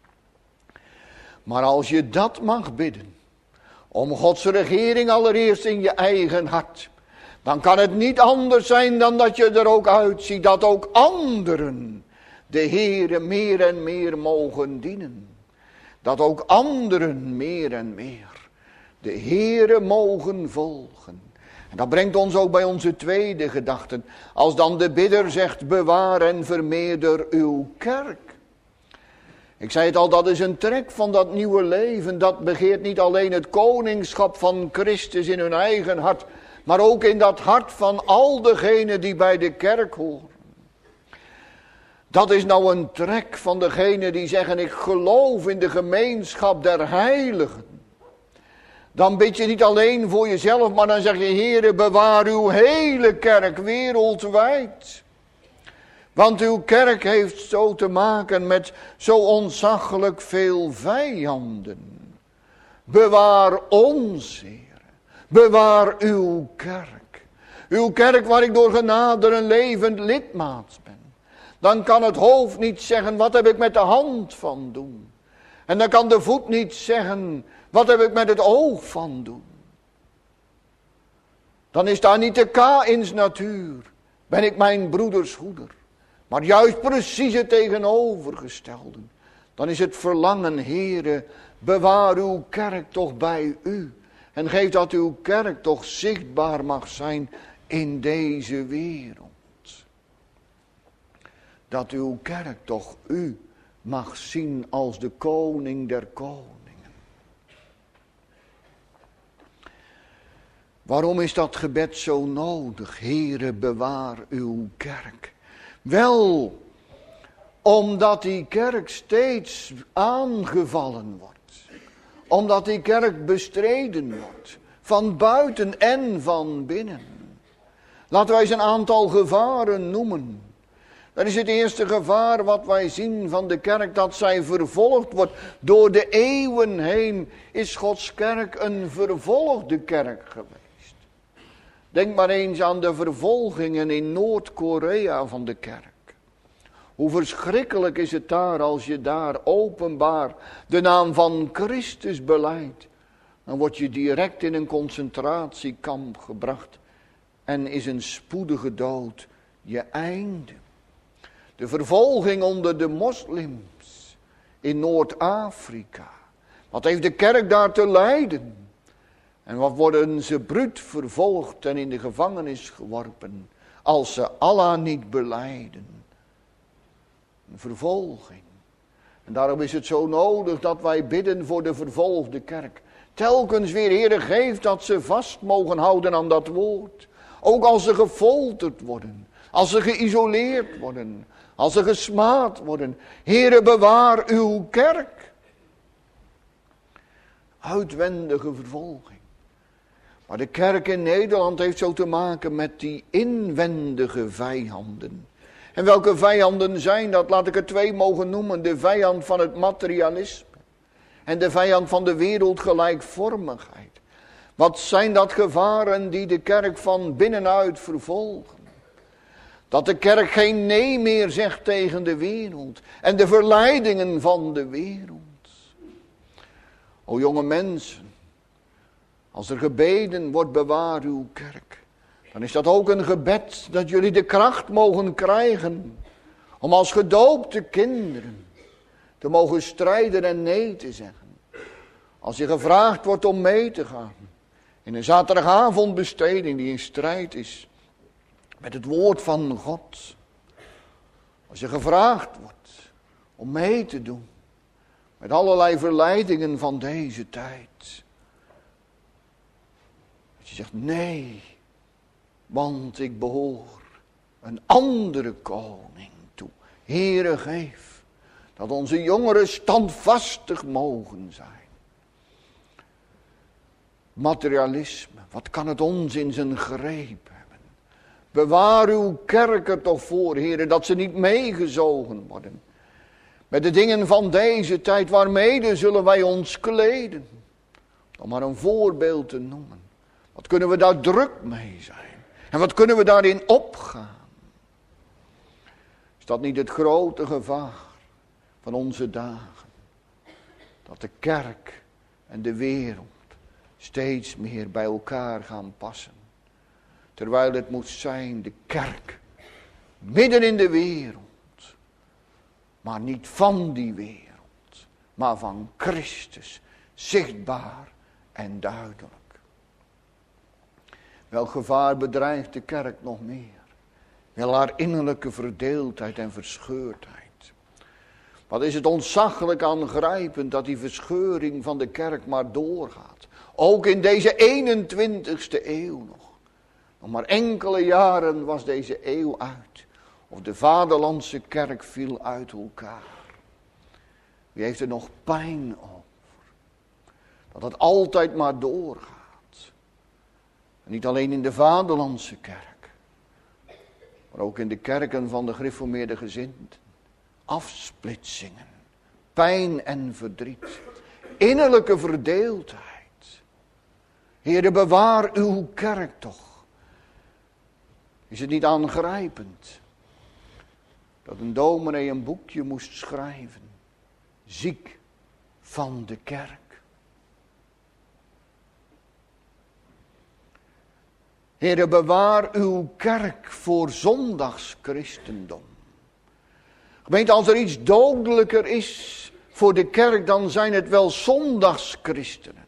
Maar als je dat mag bidden, om Gods regering allereerst in je eigen hart, dan kan het niet anders zijn dan dat je er ook uitziet dat ook anderen de Heere meer en meer mogen dienen. Dat ook anderen meer en meer de Heere mogen volgen. En dat brengt ons ook bij onze tweede gedachte. Als dan de bidder zegt, bewaar en vermeerder uw kerk. Ik zei het al, dat is een trek van dat nieuwe leven. Dat begeert niet alleen het koningschap van Christus in hun eigen hart, maar ook in dat hart van al degenen die bij de kerk horen. Dat is nou een trek van degenen die zeggen, ik geloof in de gemeenschap der heiligen. Dan bid je niet alleen voor jezelf, maar dan zeg je, Heere, bewaar uw hele kerk wereldwijd. Want uw kerk heeft zo te maken met zo ontzaglijk veel vijanden. Bewaar ons, Heere. Bewaar uw kerk. Uw kerk waar ik door genade een levend lidmaat ben. Dan kan het hoofd niet zeggen, wat heb ik met de hand van doen? En dan kan de voet niet zeggen, wat heb ik met het oog van doen? Dan is daar niet de Kaïns natuur. Ben ik mijn broeders hoeder. Maar juist precies het tegenovergestelde. Dan is het verlangen, Heere, bewaar uw kerk toch bij u. En geef dat uw kerk toch zichtbaar mag zijn in deze wereld. Dat uw kerk toch u mag zien als de koning der koningen. Waarom is dat gebed zo nodig? Heere, bewaar uw kerk. Wel, omdat die kerk steeds aangevallen wordt. Omdat die kerk bestreden wordt. Van buiten en van binnen. Laten wij eens een aantal gevaren noemen. Dat is het eerste gevaar wat wij zien van de kerk, dat zij vervolgd wordt. Door de eeuwen heen is Gods kerk een vervolgde kerk geweest. Denk maar eens aan de vervolgingen in Noord-Korea van de kerk. Hoe verschrikkelijk is het daar als je daar openbaar de naam van Christus belijdt. Dan word je direct in een concentratiekamp gebracht en is een spoedige dood je einde. De vervolging onder de moslims in Noord-Afrika. Wat heeft de kerk daar te lijden? En wat worden ze bruut vervolgd en in de gevangenis geworpen. als ze Allah niet belijden. Een vervolging. En daarom is het zo nodig dat wij bidden voor de vervolgde kerk. Telkens weer, Heere, geef dat ze vast mogen houden aan dat woord. Ook als ze gefolterd worden. Als ze geïsoleerd worden. Als ze gesmaad worden. Heere, bewaar uw kerk. Uitwendige vervolging. Maar de kerk in Nederland heeft zo te maken met die inwendige vijanden. En welke vijanden zijn dat? Laat ik er 2 mogen noemen. De vijand van het materialisme. En de vijand van de wereldgelijkvormigheid. Wat zijn dat gevaren die de kerk van binnenuit vervolgen? Dat de kerk geen nee meer zegt tegen de wereld. En de verleidingen van de wereld. O jonge mensen. Als er gebeden wordt, bewaar uw kerk. Dan is dat ook een gebed dat jullie de kracht mogen krijgen. Om als gedoopte kinderen te mogen strijden en nee te zeggen. Als je gevraagd wordt om mee te gaan. In een zaterdagavondbesteding die in strijd is met het woord van God. Als je gevraagd wordt om mee te doen met allerlei verleidingen van deze tijd. Dat je zegt nee, want ik behoor een andere koning toe. Heere, geef dat onze jongeren standvastig mogen zijn. Materialisme, wat kan het ons in zijn greep hebben? Bewaar uw kerk er toch voor, Heere, dat ze niet meegezogen worden. Met de dingen van deze tijd, waarmede zullen wij ons kleden? Om maar een voorbeeld te noemen. Wat kunnen we daar druk mee zijn? En wat kunnen we daarin opgaan? Is dat niet het grote gevaar van onze dagen? Dat de kerk en de wereld steeds meer bij elkaar gaan passen. Terwijl het moet zijn de kerk midden in de wereld. Maar niet van die wereld. Maar van Christus. Zichtbaar en duidelijk. Welk gevaar bedreigt de kerk nog meer? Wel haar innerlijke verdeeldheid en verscheurdheid. Wat is het ontzaglijk aangrijpend dat die verscheuring van de kerk maar doorgaat. Ook in deze 21ste eeuw nog. Nog maar enkele jaren was deze eeuw uit. Of de vaderlandse kerk viel uit elkaar. Wie heeft er nog pijn over? Dat het altijd maar doorgaat. En niet alleen in de vaderlandse kerk. Maar ook in de kerken van de gereformeerde gezinden. Afsplitsingen. Pijn en verdriet. Innerlijke verdeeldheid. Heere, bewaar uw kerk toch. Is het niet aangrijpend dat een dominee een boekje moest schrijven? Ziek van de kerk. Heere, bewaar uw kerk voor zondagschristendom. Gemeente, als er iets dodelijker is voor de kerk, dan zijn het wel zondagschristenen.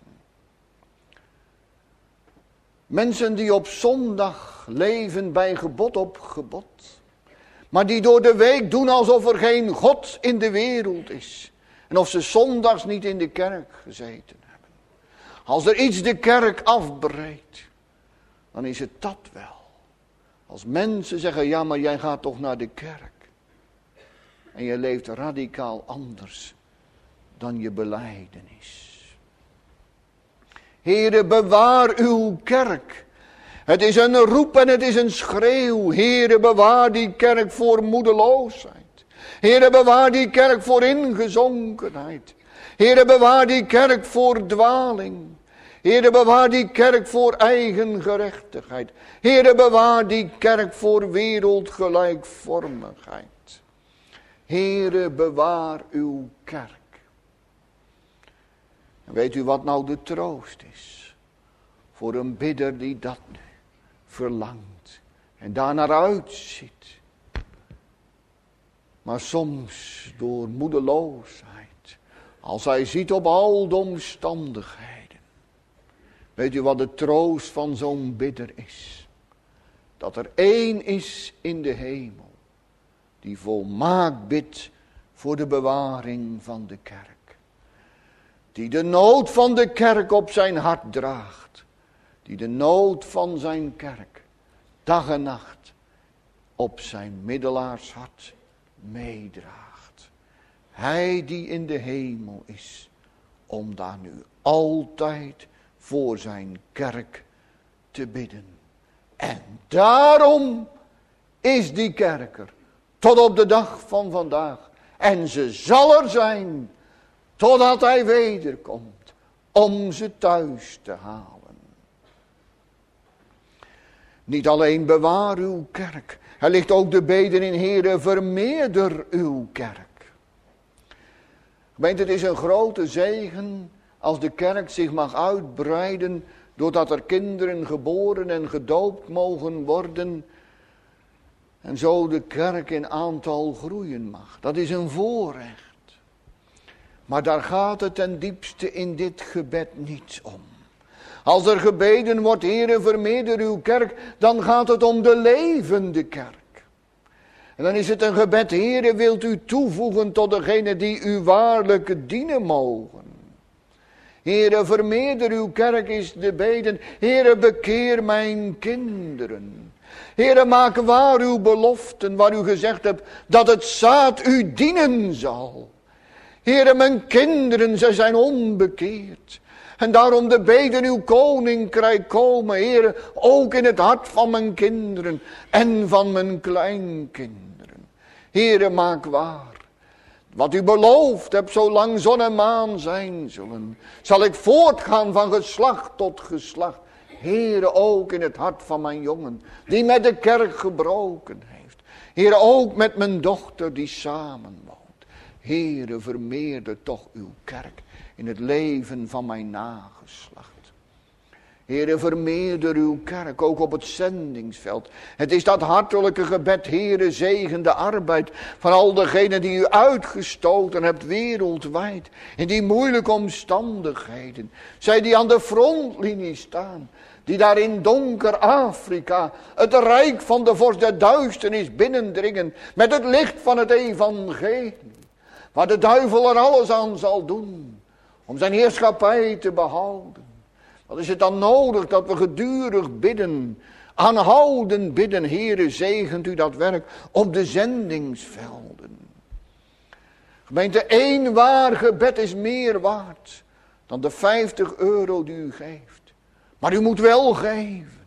Mensen die op zondag leven bij gebod op gebod. Maar die door de week doen alsof er geen God in de wereld is. En of ze zondags niet in de kerk gezeten hebben. Als er iets de kerk afbreekt, dan is het dat wel. Als mensen zeggen, ja, maar jij gaat toch naar de kerk. En je leeft radicaal anders dan je belijdenis. Heere, bewaar uw kerk. Het is een roep en het is een schreeuw. Heere, bewaar die kerk voor moedeloosheid. Heere, bewaar die kerk voor ingezonkenheid. Heere, bewaar die kerk voor dwaling. Heere, bewaar die kerk voor eigen gerechtigheid. Heere, bewaar die kerk voor wereldgelijkvormigheid. Heere, bewaar uw kerk. En weet u wat nou de troost is? Voor een bidder die dat nu verlangt. En daarnaar uitziet. Maar soms door moedeloosheid. Als hij ziet op al de omstandigheden. Weet u wat de troost van zo'n bidder is? dat er één is in de hemel, die volmaakt bidt voor de bewaring van de kerk. Die de nood van de kerk op zijn hart draagt. Die de nood van zijn kerk dag en nacht op zijn middelaarshart meedraagt. Hij die in de hemel is, om daar nu altijd voor zijn kerk te bidden. En daarom is die kerk er tot op de dag van vandaag. En ze zal er zijn totdat hij wederkomt om ze thuis te halen. Niet alleen bewaar uw kerk. Er ligt ook de beden in, Heere, vermeerder uw kerk. Gemeente, het is een grote zegen als de kerk zich mag uitbreiden, doordat er kinderen geboren en gedoopt mogen worden. En zo de kerk in aantal groeien mag. Dat is een voorrecht. Maar daar gaat het ten diepste in dit gebed niet om. Als er gebeden wordt, Heere, vermeerder uw kerk, dan gaat het om de levende kerk. En dan is het een gebed, Heere, wilt u toevoegen tot degene die u waarlijk dienen mogen. Heere, vermeerder uw kerk is de beden. Heere, bekeer mijn kinderen. Heere, maak waar uw beloften, waar u gezegd hebt dat het zaad u dienen zal. Heere, mijn kinderen, zij zijn onbekeerd. En daarom de beden uw koninkrijk komen, Heere, ook in het hart van mijn kinderen en van mijn kleinkinderen. Heere, maak waar. Wat u beloofd hebt, zolang zon en maan zijn zullen, zal ik voortgaan van geslacht tot geslacht. Heere, ook in het hart van mijn jongen, die met de kerk gebroken heeft. Heere, ook met mijn dochter die samen woont. Heere, vermeerder toch uw kerk in het leven van mijn nageslacht. Heere, vermeerder uw kerk, ook op het zendingsveld. Het is dat hartelijke gebed, Heere, zegen de arbeid van al degenen die u uitgestoten hebt wereldwijd. In die moeilijke omstandigheden. Zij die aan de frontlinie staan. Die daar in donker Afrika het rijk van de vorst der duisternis binnendringen. Met het licht van het evangelie. Waar de duivel er alles aan zal doen. Om zijn heerschappij te behouden. Wat is het dan nodig dat we gedurig bidden, aanhoudend bidden, Heere, zegent u dat werk op de zendingsvelden. Gemeente, één waar gebed is meer waard dan de €50 die u geeft. Maar u moet wel geven.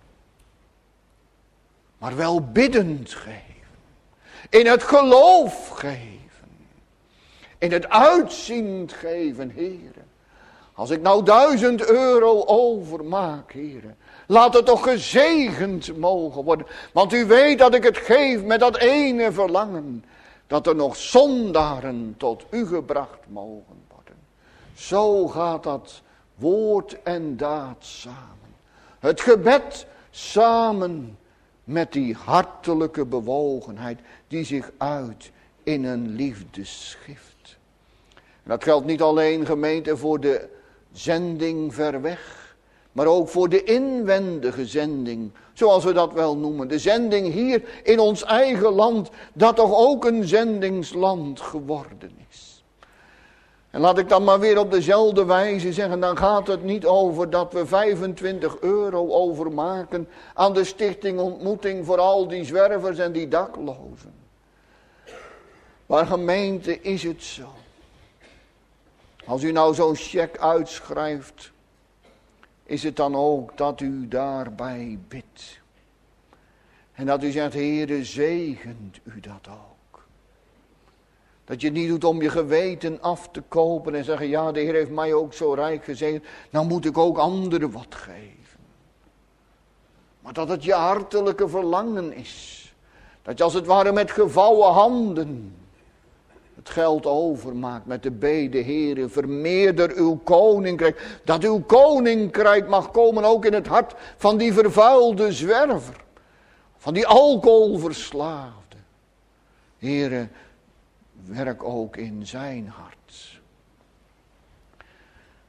Maar wel biddend geven. In het geloof geven. In het uitziend geven, Heere. Als ik nou €1000 overmaak, Heere, laat het toch gezegend mogen worden. Want u weet dat ik het geef met dat ene verlangen. Dat er nog zondaren tot u gebracht mogen worden. Zo gaat dat woord en daad samen. Het gebed samen met die hartelijke bewogenheid die zich uit in een liefdesgift. En dat geldt niet alleen, gemeente, voor de zending ver weg, maar ook voor de inwendige zending, zoals we dat wel noemen. De zending hier in ons eigen land, dat toch ook een zendingsland geworden is. En laat ik dan maar weer op dezelfde wijze zeggen, dan gaat het niet over dat we €25 overmaken aan de stichting Ontmoeting voor al die zwervers en die daklozen. Maar gemeente, is het zo. Als u nou zo'n cheque uitschrijft, is het dan ook dat u daarbij bidt. En dat u zegt, Heere, zegent u dat ook. Dat je het niet doet om je geweten af te kopen en zeggen, ja, de Heer heeft mij ook zo rijk gezegend, nou moet ik ook anderen wat geven. Maar dat het je hartelijke verlangen is. Dat je als het ware met gevouwen handen het geld overmaakt met de bede, Heere, vermeerder uw koninkrijk. Dat uw koninkrijk mag komen ook in het hart van die vervuilde zwerver. Van die alcoholverslaafde. Heere, werk ook in zijn hart.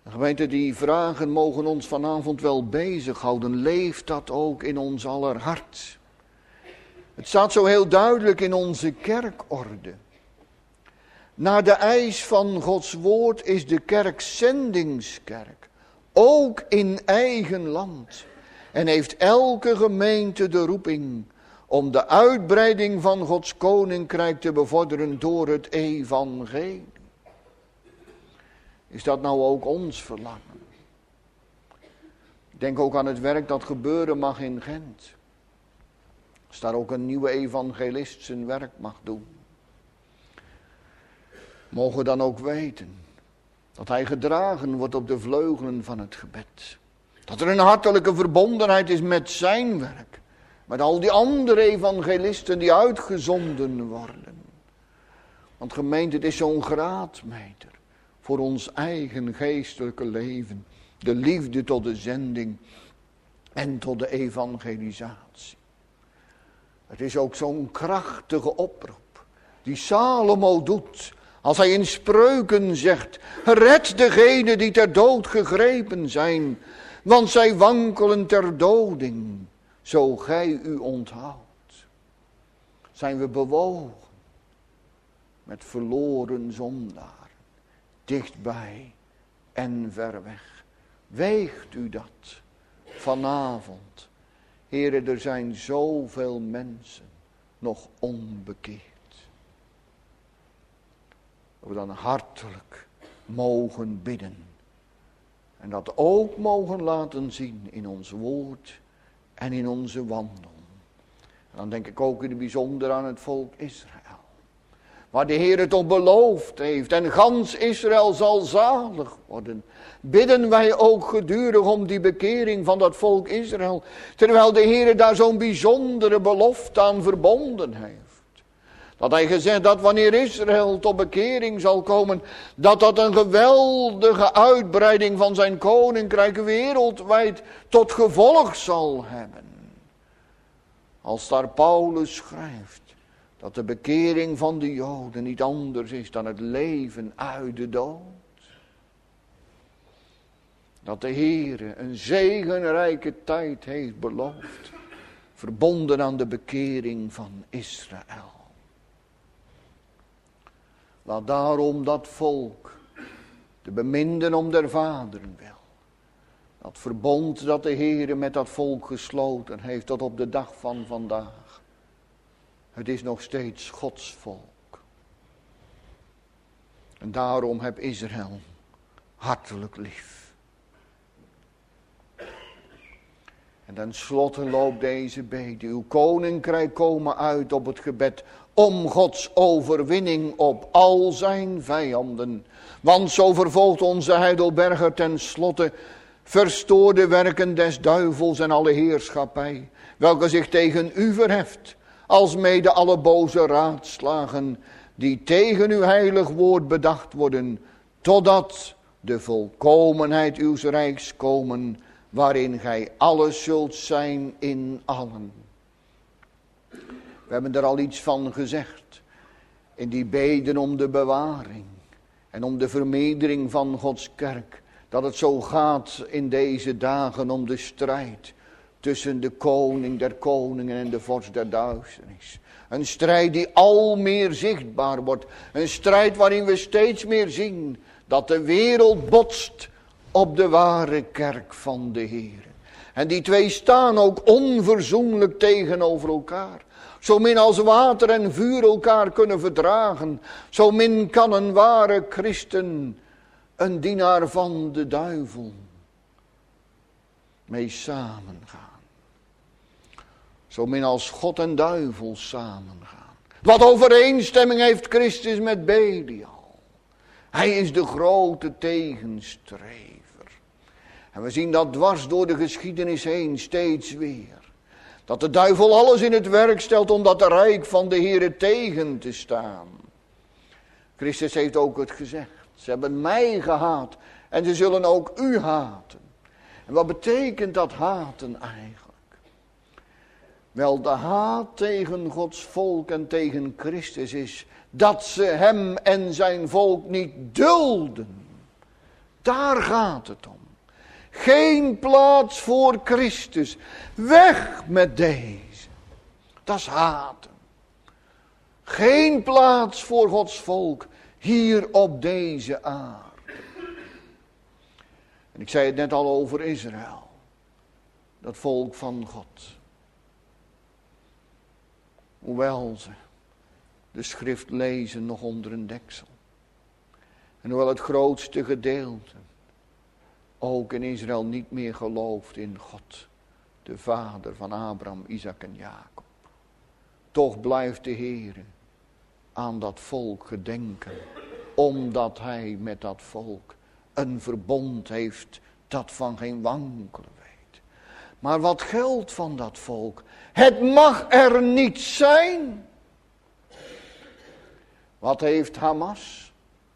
De gemeente, die vragen mogen ons vanavond wel bezighouden. Leeft dat ook in ons aller hart? Het staat zo heel duidelijk in onze kerkorde. Naar de eis van Gods woord is de kerk zendingskerk. Ook in eigen land. En heeft elke gemeente de roeping om de uitbreiding van Gods koninkrijk te bevorderen door het evangelie. Is dat nou ook ons verlangen? Ik denk ook aan het werk dat gebeuren mag in Gent. Als daar ook een nieuwe evangelist zijn werk mag doen. Mogen we dan ook weten dat hij gedragen wordt op de vleugelen van het gebed. Dat er een hartelijke verbondenheid is met zijn werk. Met al die andere evangelisten die uitgezonden worden. Want gemeente, het is zo'n graadmeter voor ons eigen geestelijke leven. De liefde tot de zending en tot de evangelisatie. Het is ook zo'n krachtige oproep die Salomo doet. Als hij in Spreuken zegt, red degenen die ter dood gegrepen zijn. Want zij wankelen ter doding, zo gij u onthoudt. Zijn we bewogen met verloren zondaren, dichtbij en ver weg. Weegt u dat vanavond. Heren, er zijn zoveel mensen nog onbekeerd. Dat we dan hartelijk mogen bidden. En dat ook mogen laten zien in ons woord en in onze wandel. En dan denk ik ook in het bijzonder aan het volk Israël. Waar de Heer het op beloofd heeft. En gans Israël zal zalig worden. Bidden wij ook gedurig om die bekering van dat volk Israël. Terwijl de Heer daar zo'n bijzondere belofte aan verbonden heeft. Dat hij gezegd dat wanneer Israël tot bekering zal komen, dat een geweldige uitbreiding van zijn koninkrijk wereldwijd tot gevolg zal hebben. Als daar Paulus schrijft dat de bekering van de Joden niet anders is dan het leven uit de dood. Dat de Heere een zegenrijke tijd heeft beloofd, verbonden aan de bekering van Israël. Laat daarom dat volk, de beminden om der vaderen wil. Dat verbond dat de Heere met dat volk gesloten heeft tot op de dag van vandaag. Het is nog steeds Gods volk. En daarom heb Israël hartelijk lief. En tenslotte loopt deze bede. Uw koninkrijk komen uit op het gebed om Gods overwinning op al zijn vijanden. Want zo vervolgt onze Heidelberger tenslotte, verstoor de werken des duivels en alle heerschappij, welke zich tegen u verheft, alsmede alle boze raadslagen, die tegen uw heilig woord bedacht worden, totdat de volkomenheid uws rijks komen, waarin gij alles zult zijn in allen. We hebben er al iets van gezegd, in die beden om de bewaring en om de vermeerdering van Gods kerk, dat het zo gaat in deze dagen om de strijd tussen de koning der koningen en de vorst der duisternis. Een strijd die al meer zichtbaar wordt. Een strijd waarin we steeds meer zien dat de wereld botst op de ware kerk van de Heer. En die twee staan ook onverzoenlijk tegenover elkaar. Zo min als water en vuur elkaar kunnen verdragen, zo min kan een ware christen, een dienaar van de duivel, mee samengaan. Zo min als God en duivel samengaan. Wat overeenstemming heeft Christus met Belial. Hij is de grote tegenstrever. En we zien dat dwars door de geschiedenis heen steeds weer. Dat de duivel alles in het werk stelt om dat rijk van de Heere tegen te staan. Christus heeft ook het gezegd. Ze hebben mij gehaat en ze zullen ook u haten. En wat betekent dat haten eigenlijk? Wel, de haat tegen Gods volk en tegen Christus is dat ze hem en zijn volk niet dulden Daar gaat het om. Geen plaats voor Christus. Weg met deze. Dat is haten. Geen plaats voor Gods volk hier op deze aarde. En ik zei het net al over Israël. Dat volk van God. Hoewel ze de schrift lezen nog onder een deksel. En hoewel het grootste gedeelte ook in Israël niet meer gelooft in God. De vader van Abraham, Isaac en Jacob. Toch blijft de Heer aan dat volk gedenken. Omdat hij met dat volk een verbond heeft dat van geen wankelen weet. Maar wat geldt van dat volk? Het mag er niet zijn. Wat heeft Hamas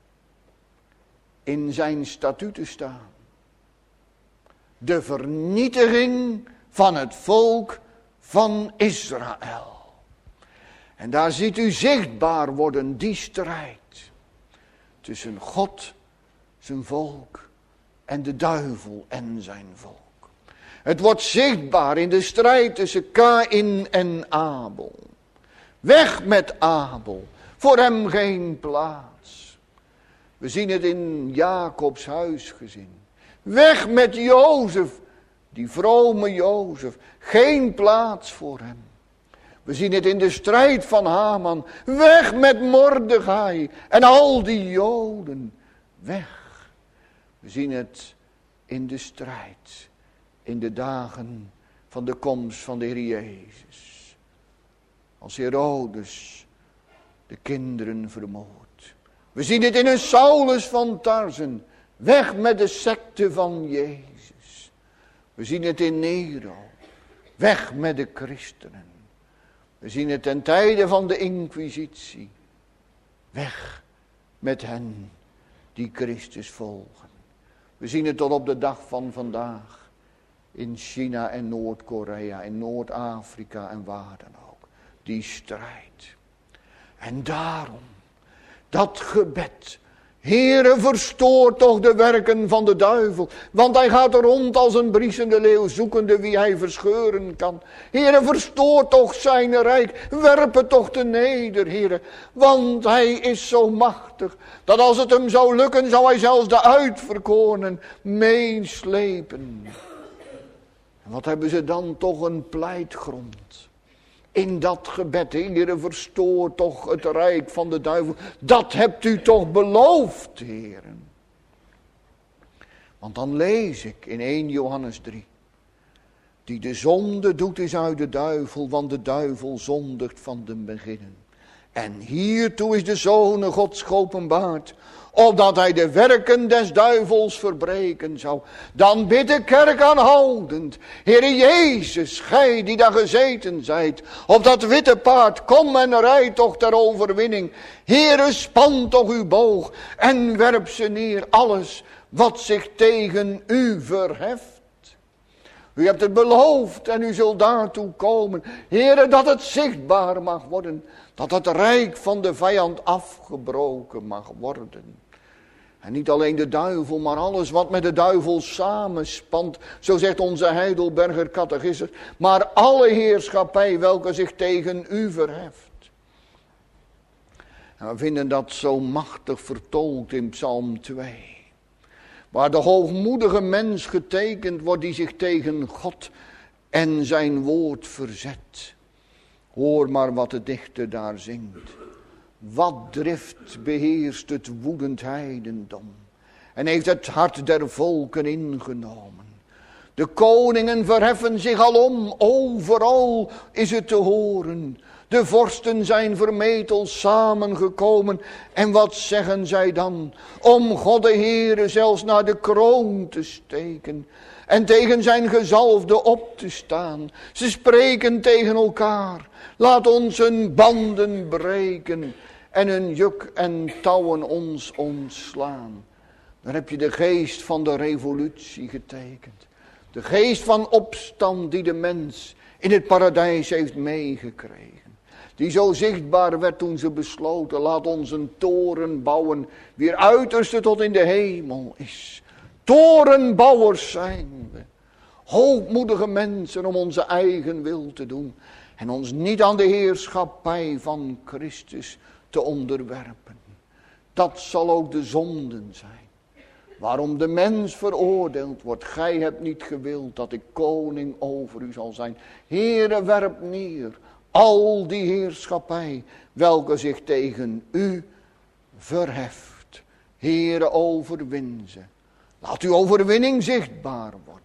in zijn statuten staan? De vernietiging van het volk van Israël. En daar ziet u zichtbaar worden die strijd tussen God, zijn volk en de duivel en zijn volk. Het wordt zichtbaar in de strijd tussen Kaïn en Abel. Weg met Abel, voor hem geen plaats. We zien het in Jacobs huisgezin. Weg met Jozef, die vrome Jozef, geen plaats voor hem. We zien het in de strijd van Haman. Weg met Mordechai en al die Joden. Weg. We zien het in de strijd. In de dagen van de komst van de Heer Jezus. Als Herodes de kinderen vermoordt. We zien het in een Saulus van Tarsen. Weg met de secte van Jezus. We zien het in Nero. Weg met de christenen. We zien het ten tijde van de Inquisitie. Weg met hen die Christus volgen. We zien het tot op de dag van vandaag. In China en Noord-Korea, in Noord-Afrika en waar dan ook. Die strijd. En daarom, dat gebed. Heere, verstoor toch de werken van de duivel. Want hij gaat er rond als een briesende leeuw, zoekende wie hij verscheuren kan. Heere, verstoor toch zijn rijk. Werp het toch te neder, Heere. Want hij is zo machtig, dat als het hem zou lukken, zou hij zelfs de uitverkorenen meeslepen. En wat hebben ze dan toch een pleitgrond. In dat gebed, Heere, verstoor toch het rijk van de duivel. Dat hebt u toch beloofd, Heeren. Want dan lees ik in 1 Johannes 3. Die de zonde doet is uit de duivel, want de duivel zondigt van den beginnen. En hiertoe is de Zoon Gods geopenbaard, opdat hij de werken des duivels verbreken zou. Dan bidt de kerk aanhoudend, Heere Jezus, gij die daar gezeten zijt, op dat witte paard, kom en rijd toch ter overwinning. Heere, span toch uw boog en werp ze neer, alles wat zich tegen u verheft. U hebt het beloofd en u zult daartoe komen. Heere, dat het zichtbaar mag worden. Dat het rijk van de vijand afgebroken mag worden. En niet alleen de duivel, maar alles wat met de duivel samenspant. Zo zegt onze Heidelberger catechismus. Maar alle heerschappij welke zich tegen u verheft. En we vinden dat zo machtig vertolkt in Psalm 2. Waar de hoogmoedige mens getekend wordt die zich tegen God en zijn woord verzet. Hoor maar wat de dichter daar zingt. Wat drift beheerst het woedend heidendom en heeft het hart der volken ingenomen. De koningen verheffen zich alom, overal is het te horen. De vorsten zijn vermetel samengekomen. En wat zeggen zij dan? Om God de Heere zelfs naar de kroon te steken. En tegen zijn gezalfde op te staan. Ze spreken tegen elkaar. Laat ons hun banden breken. En hun juk en touwen ons ontslaan. Dan heb je de geest van de revolutie getekend. De geest van opstand die de mens in het paradijs heeft meegekregen. Die zo zichtbaar werd toen ze besloten, laat ons een toren bouwen, wier uiterste tot in de hemel is. Torenbouwers zijn we. Hoogmoedige mensen om onze eigen wil te doen. En ons niet aan de heerschappij van Christus te onderwerpen. Dat zal ook de zonden zijn. Waarom de mens veroordeeld wordt. Gij hebt niet gewild dat ik koning over u zal zijn. Heere, werp neer al die heerschappij welke zich tegen u verheft. Heere, overwin ze. Laat uw overwinning zichtbaar worden.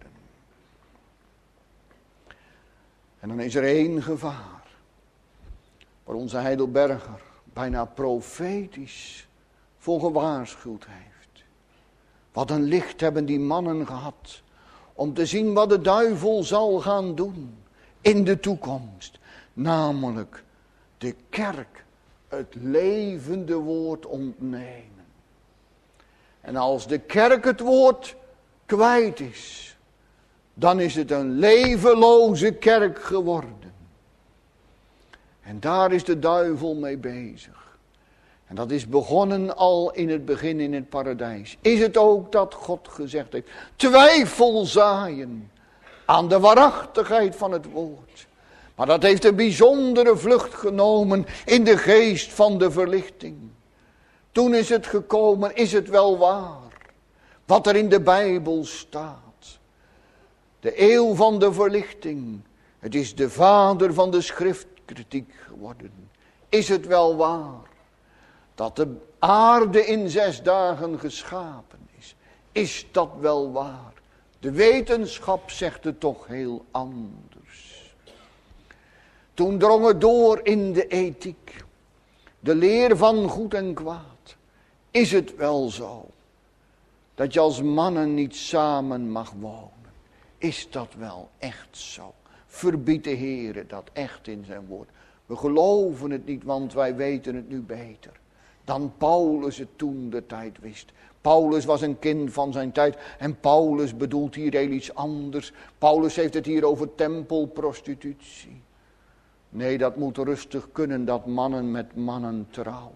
En dan is er één gevaar. Waar onze Heidelberger bijna profetisch voor gewaarschuwd heeft. Wat een licht hebben die mannen gehad. Om te zien wat de duivel zal gaan doen in de toekomst. Namelijk de kerk het levende woord ontnemen. En als de kerk het woord kwijt is, dan is het een levenloze kerk geworden. En daar is de duivel mee bezig. En dat is begonnen al in het begin in het paradijs. Is het ook dat God gezegd heeft, twijfel zaaien aan de waarachtigheid van het woord. Maar dat heeft een bijzondere vlucht genomen in de geest van de verlichting. Toen is het gekomen, is het wel waar, wat er in de Bijbel staat. De eeuw van de verlichting, het is de vader van de schriftkritiek geworden. Is het wel waar dat de aarde in 6 dagen geschapen is? Is dat wel waar? De wetenschap zegt het toch heel anders. Toen drong het door in de ethiek, de leer van goed en kwaad. Is het wel zo dat je als mannen niet samen mag wonen? Is dat wel echt zo? Verbiedt de Heere dat echt in zijn woord? We geloven het niet, want wij weten het nu beter dan Paulus het toen de tijd wist. Paulus was een kind van zijn tijd en Paulus bedoelt hier heel iets anders. Paulus heeft het hier over tempelprostitutie. Nee, dat moet rustig kunnen dat mannen met mannen trouwen.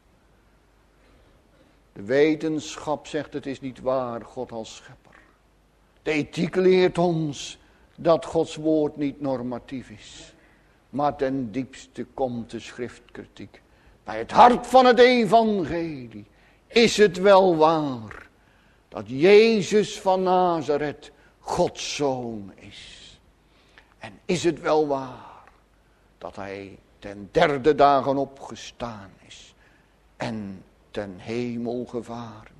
De wetenschap zegt het is niet waar, God als schepper. De ethiek leert ons dat Gods woord niet normatief is. Maar ten diepste komt de schriftkritiek. Bij het hart van het evangelie is het wel waar dat Jezus van Nazareth Gods zoon is. En is het wel waar dat hij ten 3e dagen opgestaan is en ten hemel gevaren.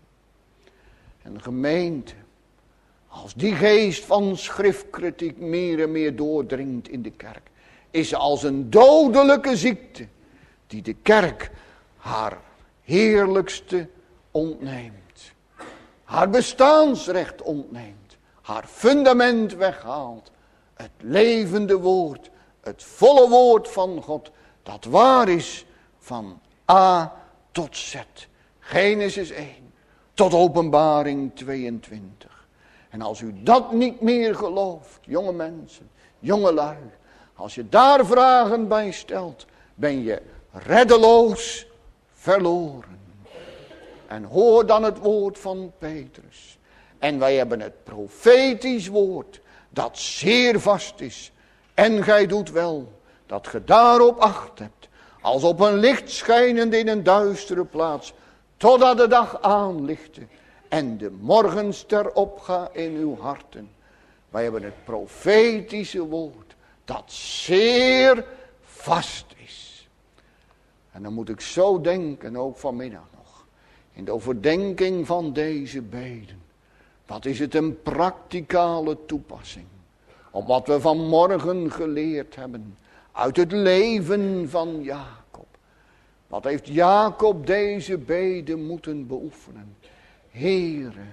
En gemeente, als die geest van schriftkritiek meer en meer doordringt in de kerk, is ze als een dodelijke ziekte die de kerk haar heerlijkste ontneemt. Haar bestaansrecht ontneemt. Haar fundament weghaalt. Het levende woord, het volle woord van God, dat waar is van A tot Z. Genesis 1 tot Openbaring 22. En als u dat niet meer gelooft, jonge mensen, jongelui, als je daar vragen bij stelt, ben je reddeloos verloren. En hoor dan het woord van Petrus. En wij hebben het profetisch woord, dat zeer vast is. En gij doet wel, dat ge daarop acht hebt, als op een licht schijnende in een duistere plaats, totdat de dag aanlichte en de morgenster opgaat in uw harten. Wij hebben het profetische woord, dat zeer vast is. En dan moet ik zo denken, ook vanmiddag nog, in de overdenking van deze beden. Wat is het een praktikale toepassing op wat we vanmorgen geleerd hebben uit het leven van Jacob. Wat heeft Jacob deze beden moeten beoefenen? Heere,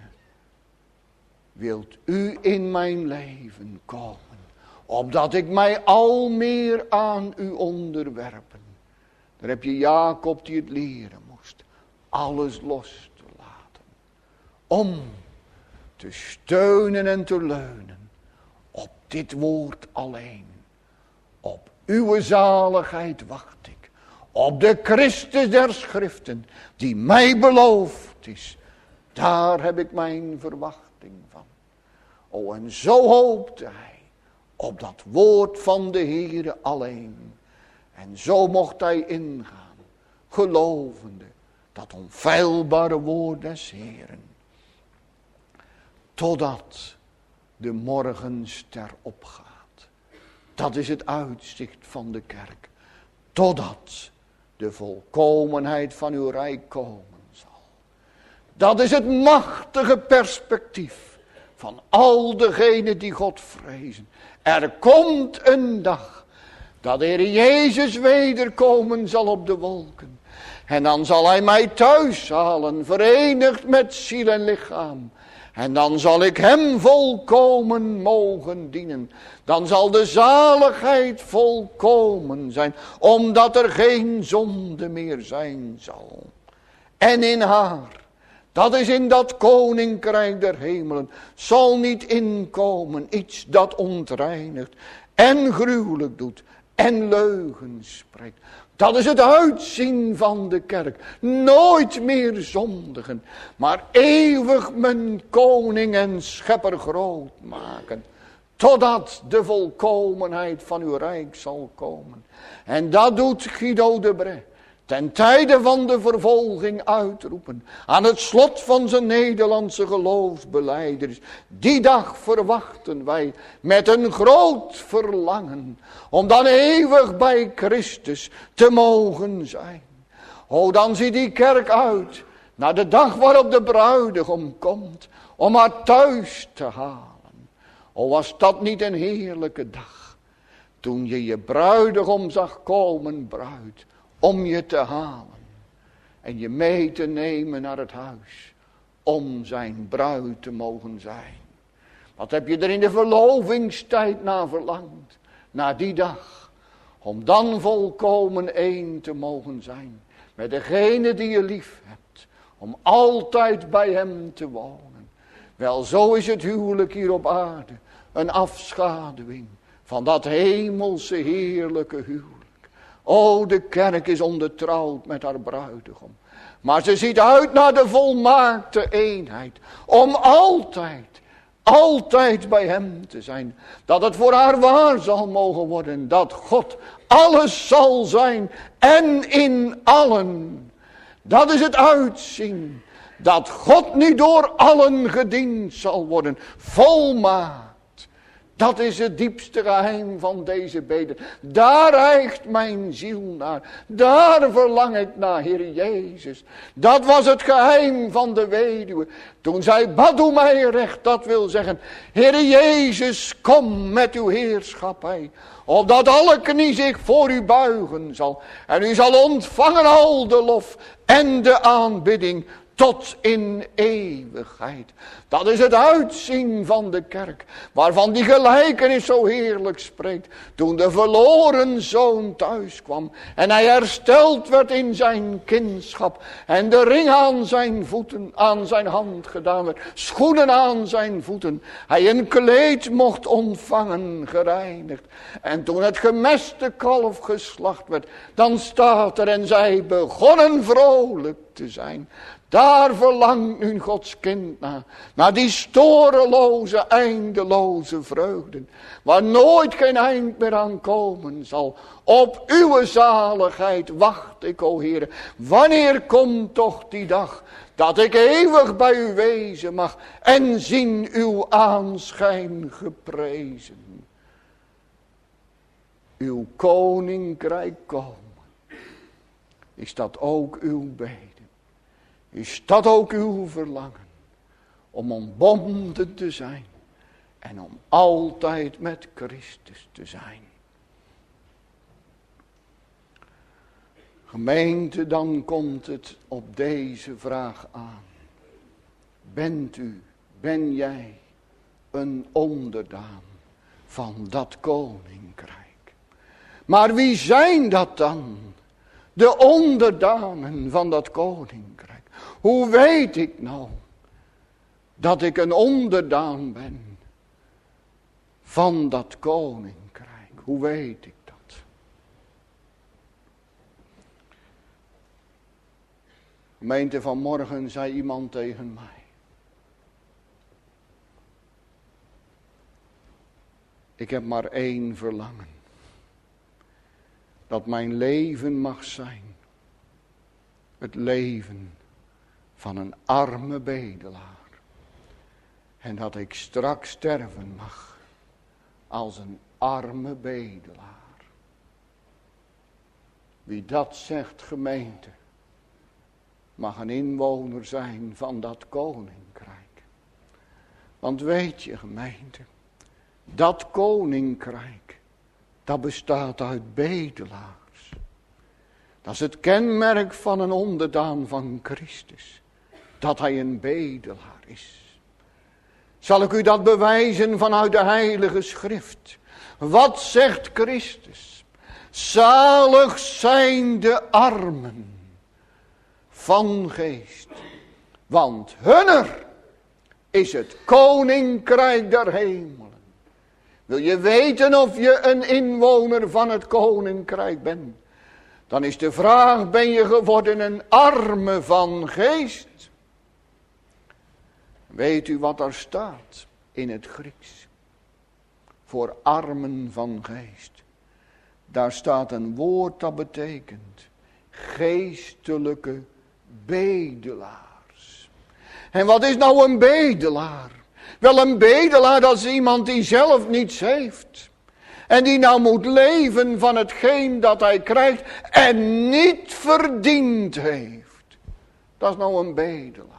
wilt u in mijn leven komen, opdat ik mij al meer aan u onderwerpen. Daar heb je Jacob die het leren moest. Alles los te laten. Om te steunen en te leunen op dit woord alleen. Op uw zaligheid wacht ik. Op de Christus der Schriften die mij beloofd is. Daar heb ik mijn verwachting. verwachting van. O, en zo hoopte hij op dat woord van de Heere alleen. En zo mocht hij ingaan, gelovende dat onfeilbare woord des Heeren. Totdat de morgenster opgaat. Dat is het uitzicht van de kerk. Totdat de volkomenheid van uw rijk komen zal. Dat is het machtige perspectief van al degenen die God vrezen. Er komt een dag dat de Heer Jezus wederkomen zal op de wolken. En dan zal hij mij thuis halen, verenigd met ziel en lichaam. En dan zal ik hem volkomen mogen dienen. Dan zal de zaligheid volkomen zijn, omdat er geen zonde meer zijn zal. En in haar, dat is in dat koninkrijk der hemelen, zal niet inkomen iets dat ontreinigt en gruwelijk doet en leugen spreekt. Dat is het uitzien van de kerk. Nooit meer zondigen, maar eeuwig mijn koning en schepper groot maken. Totdat de volkomenheid van uw rijk zal komen. En dat doet Guido de Brès. Ten tijde van de vervolging uitroepen. Aan het slot van zijn Nederlandse geloofsbelijders. Die dag verwachten wij met een groot verlangen. Om dan eeuwig bij Christus te mogen zijn. O, dan ziet die kerk uit. Naar de dag waarop de bruidegom komt. Om haar thuis te halen. O, was dat niet een heerlijke dag. Toen je je bruidegom zag komen, bruid. Om je te halen. En je mee te nemen naar het huis. Om zijn bruid te mogen zijn. Wat heb je er in de verlovingstijd naar verlangd? Naar die dag. Om dan volkomen één te mogen zijn. Met degene die je lief hebt. Om altijd bij hem te wonen. Wel, zo is het huwelijk hier op aarde. Een afschaduwing van dat hemelse heerlijke huwelijk. O, de kerk is ondertrouwd met haar bruidegom. Maar ze ziet uit naar de volmaakte eenheid. Om altijd bij hem te zijn. Dat het voor haar waar zal mogen worden. Dat God alles zal zijn en in allen. Dat is het uitzien. Dat God niet door allen gediend zal worden. Volmaakt. Dat is het diepste geheim van deze bede. Daar hijgt mijn ziel naar. Daar verlang ik naar, Heer Jezus. Dat was het geheim van de weduwe. Toen zij bad om mij recht, dat wil zeggen. Heer Jezus, kom met uw heerschappij. Opdat alle knie zich voor u buigen zal. En u zal ontvangen al de lof en de aanbidding. Tot in eeuwigheid. Dat is het uitzien van de kerk. Waarvan die gelijkenis zo heerlijk spreekt. Toen de verloren zoon thuis kwam. En hij hersteld werd in zijn kindschap. En de ring aan zijn voeten, aan zijn hand gedaan werd. Schoenen aan zijn voeten. Hij een kleed mocht ontvangen, gereinigd. En toen het gemeste kalf geslacht werd. Dan staat er en zij begonnen vrolijk te zijn. Daar verlangt nu Gods kind naar. Naar die storeloze, eindeloze vreugden. Waar nooit geen eind meer aan komen zal. Op uw zaligheid wacht ik, o Heer. Wanneer komt toch die dag. Dat ik eeuwig bij u wezen mag. En zien uw aanschijn geprezen. Uw koninkrijk komen. Is dat ook uw bede? Is dat ook uw verlangen? Om ontbonden te zijn. En om altijd met Christus te zijn. Gemeente, dan komt het op deze vraag aan. Ben jij een onderdaan van dat koninkrijk? Maar wie zijn dat dan? De onderdanen van dat koninkrijk. Hoe weet ik nou dat ik een onderdaan ben van dat koninkrijk? Hoe weet ik dat? Gemeente, vanmorgen zei iemand tegen mij. Ik heb maar één verlangen. Dat mijn leven mag zijn. Het leven van een arme bedelaar. En dat ik straks sterven mag als een arme bedelaar. Wie dat zegt, gemeente, mag een inwoner zijn van dat koninkrijk. Want weet je, gemeente, dat koninkrijk, dat bestaat uit bedelaars. Dat is het kenmerk van een onderdaan van Christus. Dat hij een bedelaar is. Zal ik u dat bewijzen vanuit de Heilige Schrift? Wat zegt Christus? Zalig zijn de armen van geest. Want hunner is het koninkrijk der hemelen. Wil je weten of je een inwoner van het koninkrijk bent? Dan is de vraag, ben je geworden een arme van geest? Weet u wat daar staat in het Grieks? Voor armen van geest. Daar staat een woord dat betekent geestelijke bedelaars. En wat is nou een bedelaar? Wel, een bedelaar, dat is iemand die zelf niets heeft. En die nou moet leven van hetgeen dat hij krijgt en niet verdiend heeft. Dat is nou een bedelaar.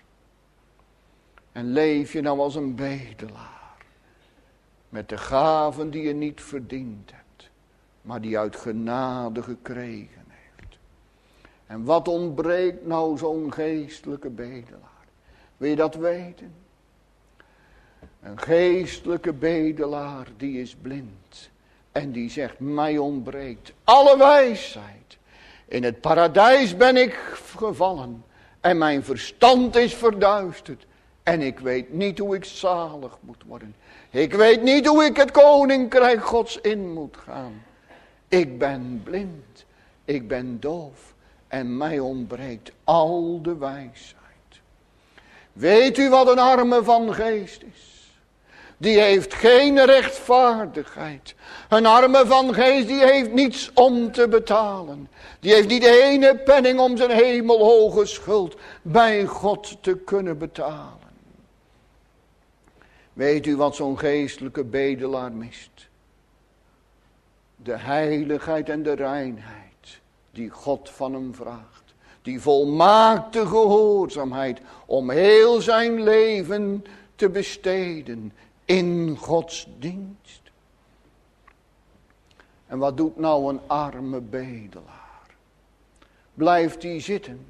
En leef je nou als een bedelaar. Met de gaven die je niet verdiend hebt. Maar die uit genade gekregen heeft. En wat ontbreekt nou zo'n geestelijke bedelaar? Wil je dat weten? Een geestelijke bedelaar die is blind. En die zegt, mij ontbreekt alle wijsheid. In het paradijs ben ik gevallen. En mijn verstand is verduisterd. En ik weet niet hoe ik zalig moet worden. Ik weet niet hoe ik het koninkrijk Gods in moet gaan. Ik ben blind. Ik ben doof. En mij ontbreekt al de wijsheid. Weet u wat een arme van geest is? Die heeft geen rechtvaardigheid. Een arme van geest die heeft niets om te betalen. Die heeft niet de ene penning om zijn hemelhoge schuld bij God te kunnen betalen. Weet u wat zo'n geestelijke bedelaar mist? De heiligheid en de reinheid die God van hem vraagt. Die volmaakte gehoorzaamheid om heel zijn leven te besteden in Gods dienst. En wat doet nou een arme bedelaar? Blijft hij zitten?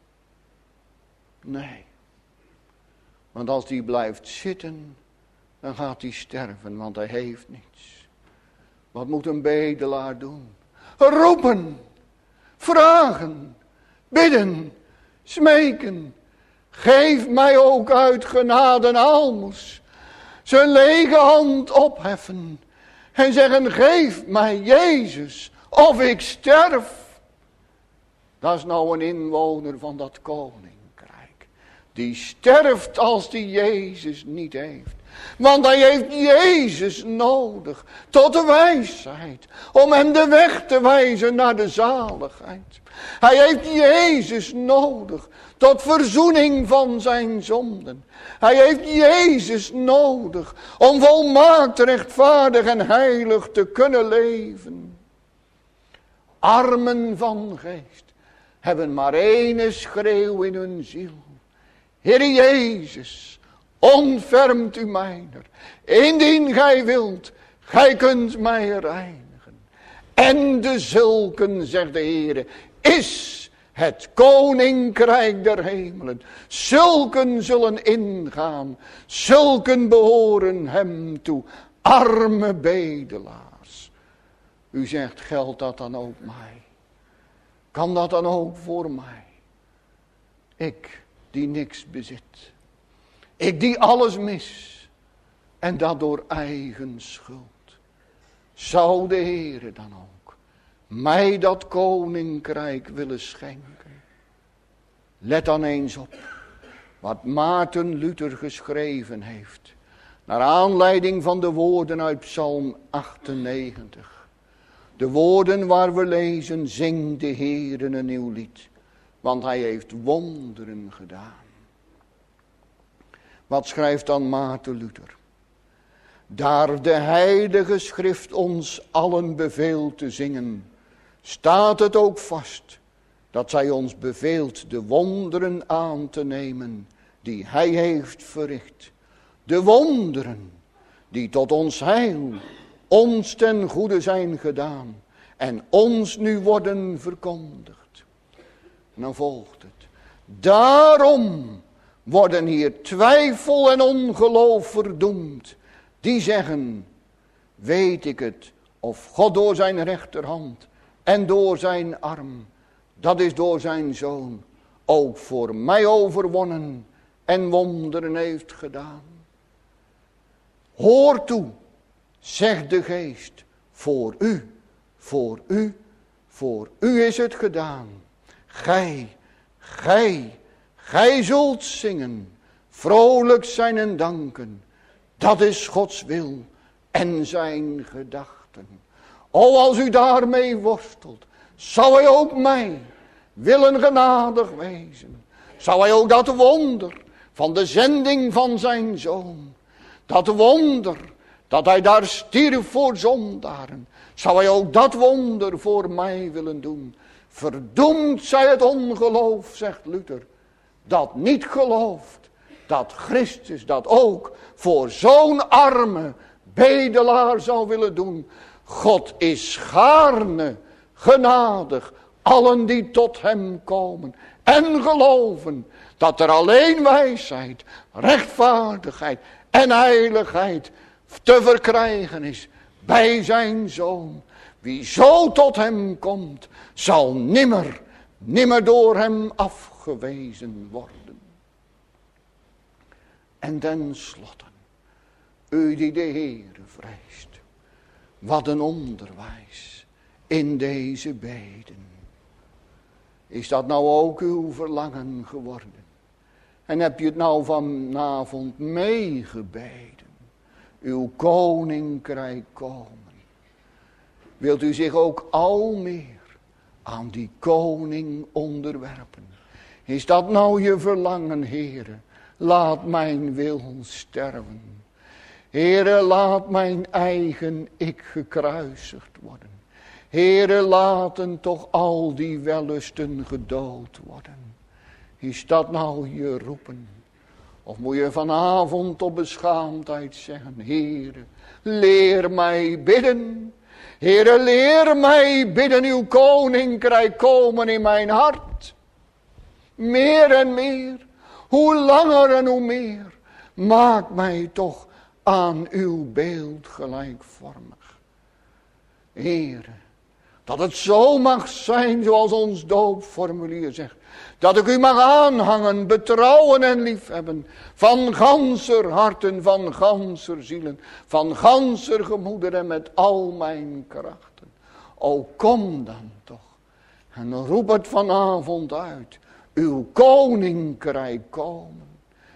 Nee. Want als hij blijft zitten, dan gaat hij sterven, want hij heeft niets. Wat moet een bedelaar doen? Roepen, vragen, bidden, smeken. Geef mij ook uit genade een aalmoes. Zijn lege hand opheffen en zeggen, geef mij Jezus of ik sterf. Dat is nou een inwoner van dat koninkrijk. Die sterft als die Jezus niet heeft. Want hij heeft Jezus nodig tot de wijsheid. Om hem de weg te wijzen naar de zaligheid. Hij heeft Jezus nodig tot verzoening van zijn zonden. Hij heeft Jezus nodig om volmaakt rechtvaardig en heilig te kunnen leven. Armen van geest hebben maar één schreeuw in hun ziel. Heer Jezus, ontfermt u mijner. Indien gij wilt, gij kunt mij reinigen. En de zulken, zegt de Heer, is het koninkrijk der hemelen. Zulken zullen ingaan. Zulken behoren hem toe. Arme bedelaars. U zegt, geldt dat dan ook mij? Kan dat dan ook voor mij? Ik die niks bezit. Ik die alles mis. En dat door eigen schuld. Zou de Heere dan ook mij dat koninkrijk willen schenken? Let dan eens op wat Maarten Luther geschreven heeft. Naar aanleiding van de woorden uit Psalm 98. De woorden waar we lezen, zing de Heer een nieuw lied. Want hij heeft wonderen gedaan. Wat schrijft dan Maarten Luther? Daar de heilige schrift ons allen beveelt te zingen, staat het ook vast dat zij ons beveelt de wonderen aan te nemen die hij heeft verricht. De wonderen die tot ons heil, ons ten goede zijn gedaan en ons nu worden verkondigd. En dan volgt het. Daarom worden hier twijfel en ongeloof verdoemd. Die zeggen, weet ik het, of God door zijn rechterhand en door zijn arm, dat is door zijn zoon, ook voor mij overwonnen en wonderen heeft gedaan. Hoor toe, zegt de geest, voor u, voor u, voor u is het gedaan. Gij zult zingen, vrolijk zijn en danken. Dat is Gods wil en zijn gedachten. O, als u daarmee worstelt, zou hij ook mij willen genadig wezen. Zou hij ook dat wonder van de zending van zijn zoon, dat wonder dat hij daar stierf voor zondaren, zou hij ook dat wonder voor mij willen doen. Verdoemd zij het ongeloof, zegt Luther, dat niet gelooft dat Christus dat ook voor zo'n arme bedelaar zou willen doen. God is gaarne genadig allen die tot hem komen en geloven dat er alleen wijsheid, rechtvaardigheid en heiligheid te verkrijgen is bij zijn zoon. Wie zo tot hem komt, zal nimmer door hem afgewezen worden. En tenslotte, u die de Heere vreest, wat een onderwijs in deze beden. Is dat nou ook uw verlangen geworden? En heb je het nou vanavond meegebeden? Uw koninkrijk komen. Wilt u zich ook al meer aan die koning onderwerpen? Is dat nou je verlangen, Heere? Laat mijn wil sterven. Heere, laat mijn eigen ik gekruisigd worden. Heere, laten toch al die wellusten gedood worden. Is dat nou je roepen? Of moet je vanavond op beschaamdheid zeggen, Heere, leer mij bidden. Heere, leer mij bidden, uw koninkrijk komen in mijn hart. Meer en meer, hoe langer en hoe meer, maak mij toch aan uw beeld gelijkvormig. Heere, dat het zo mag zijn zoals ons doopformulier zegt. Dat ik u mag aanhangen, betrouwen en liefhebben. Van ganser harten, van ganser zielen, van ganser gemoeder en met al mijn krachten. O, kom dan toch en roep het vanavond uit. Uw koninkrijk komen.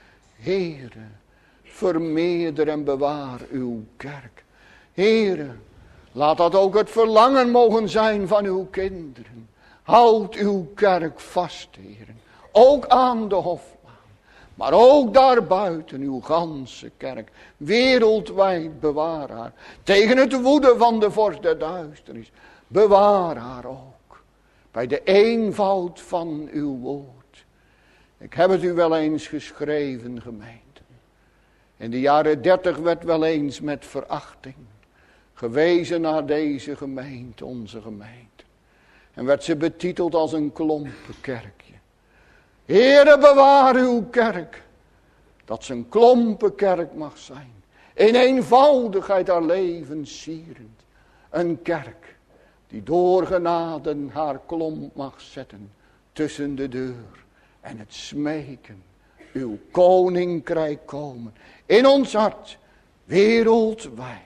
Heere, vermeerder en bewaar uw kerk. Heere, laat dat ook het verlangen mogen zijn van uw kinderen. Houd uw kerk vast, heren. Ook aan de hoflaan. Maar ook daarbuiten uw ganse kerk. Wereldwijd bewaar haar. Tegen het woede van de vorst der duisternis. Bewaar haar ook. Bij de eenvoud van uw woord. Ik heb het u wel eens geschreven, gemeente. In de jaren 30 werd wel eens met verachting gewezen naar deze gemeente, onze gemeente. En werd ze betiteld als een klompenkerkje. Heere, bewaar uw kerk. Dat ze een klompenkerk mag zijn. In eenvoudigheid haar leven sierend. Een kerk die door genade haar klomp mag zetten. Tussen de deur en het smeken. Uw koninkrijk komen. In ons hart. Wereldwijd.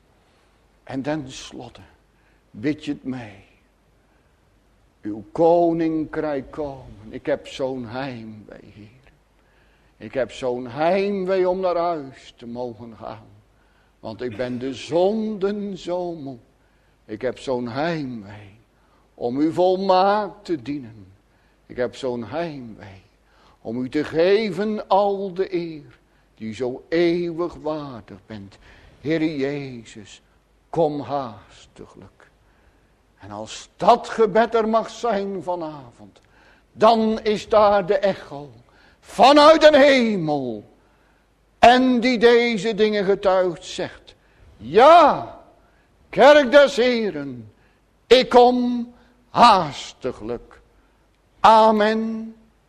En tenslotte bid je het mee. Uw koninkrijk komen. Ik heb zo'n heimwee, Heer. Ik heb zo'n heimwee om naar huis te mogen gaan. Want ik ben de zonden zo moe. Ik heb zo'n heimwee om u volmaakt te dienen. Ik heb zo'n heimwee om u te geven al de eer die zo eeuwig waardig bent. Heere Jezus, kom haastiglijk. En als dat gebed er mag zijn vanavond, dan is daar de echo vanuit een hemel. En die deze dingen getuigt zegt, ja, kerk des Heren, ik kom haastiglijk. Amen.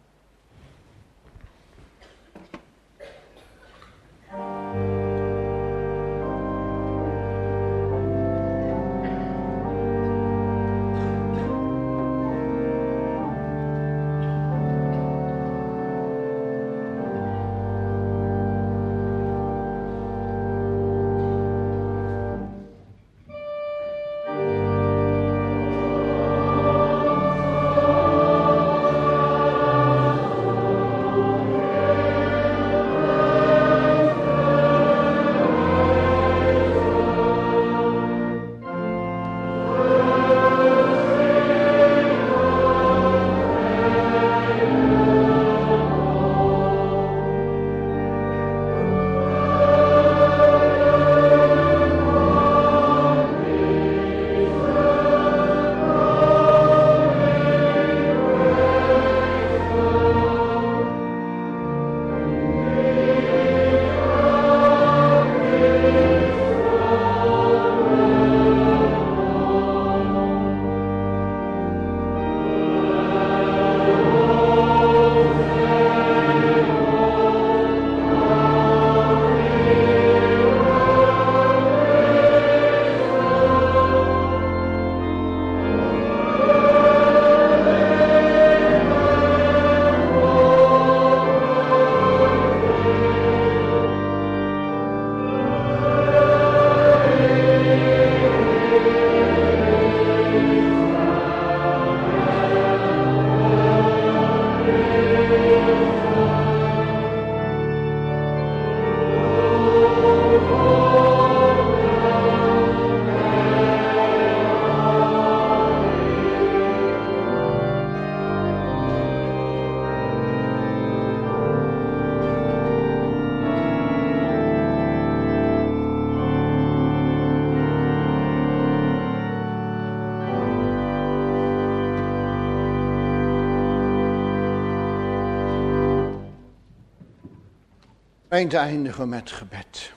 Te eindigen met gebed.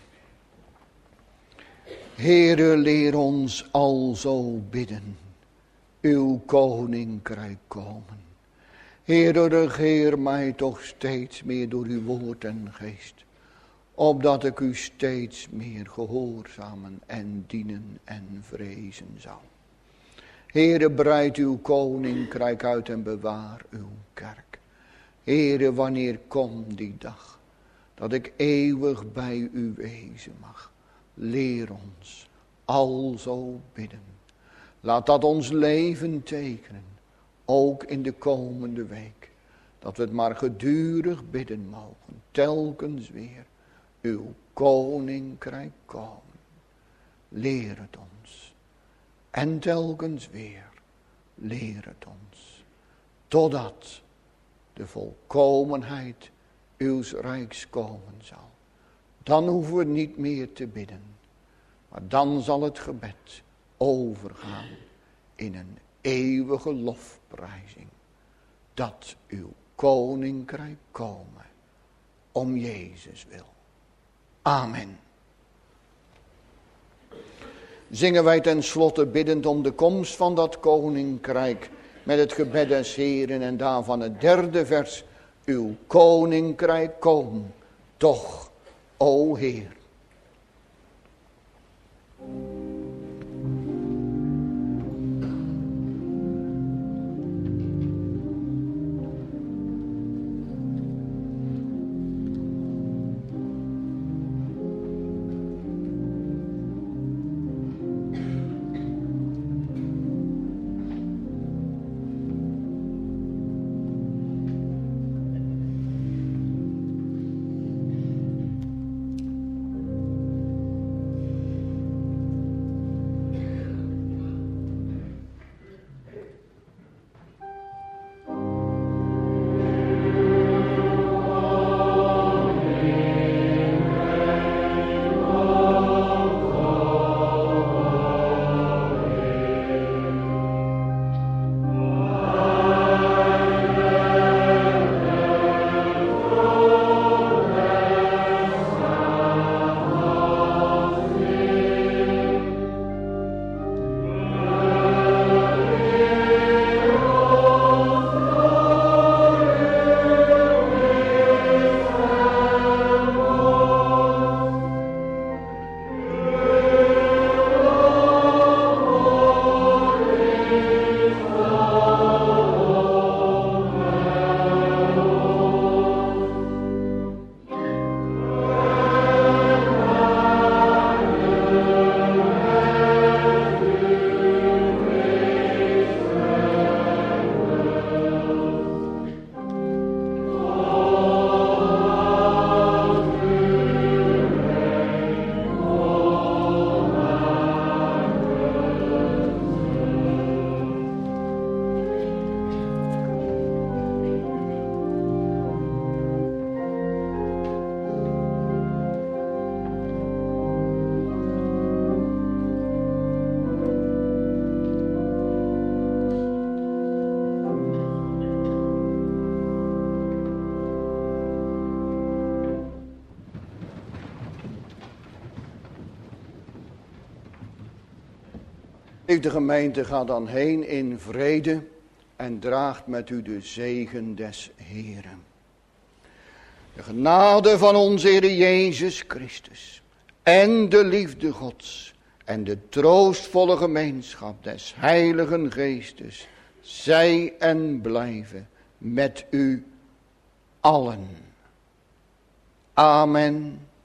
Heere, leer ons alzo bidden, uw koninkrijk komen. Heere, regeer mij toch steeds meer door uw woord en geest, opdat ik u steeds meer gehoorzamen en dienen en vrezen zal. Heere, breid uw koninkrijk uit en bewaar uw kerk. Heere, wanneer komt die dag dat ik eeuwig bij u wezen mag. Leer ons alzo bidden. Laat dat ons leven tekenen, ook in de komende week. Dat we het maar gedurig bidden mogen, telkens weer. Uw koninkrijk komen. Leer het ons. En telkens weer, leer het ons. Totdat de volkomenheid uws rijks komen zal. Dan hoeven we niet meer te bidden. Maar dan zal het gebed overgaan in een eeuwige lofprijzing. Dat uw koninkrijk komen. Om Jezus wil. Amen. Zingen wij ten slotte biddend om de komst van dat koninkrijk. Met het gebed des Heren en daarvan het derde vers. Uw koninkrijk kom, toch, o Heer. De gemeente gaat dan heen in vrede en draagt met u de zegen des Heeren. De genade van onze Heer Jezus Christus en de liefde Gods en de troostvolle gemeenschap des Heiligen Geestes zij en blijven met u allen. Amen.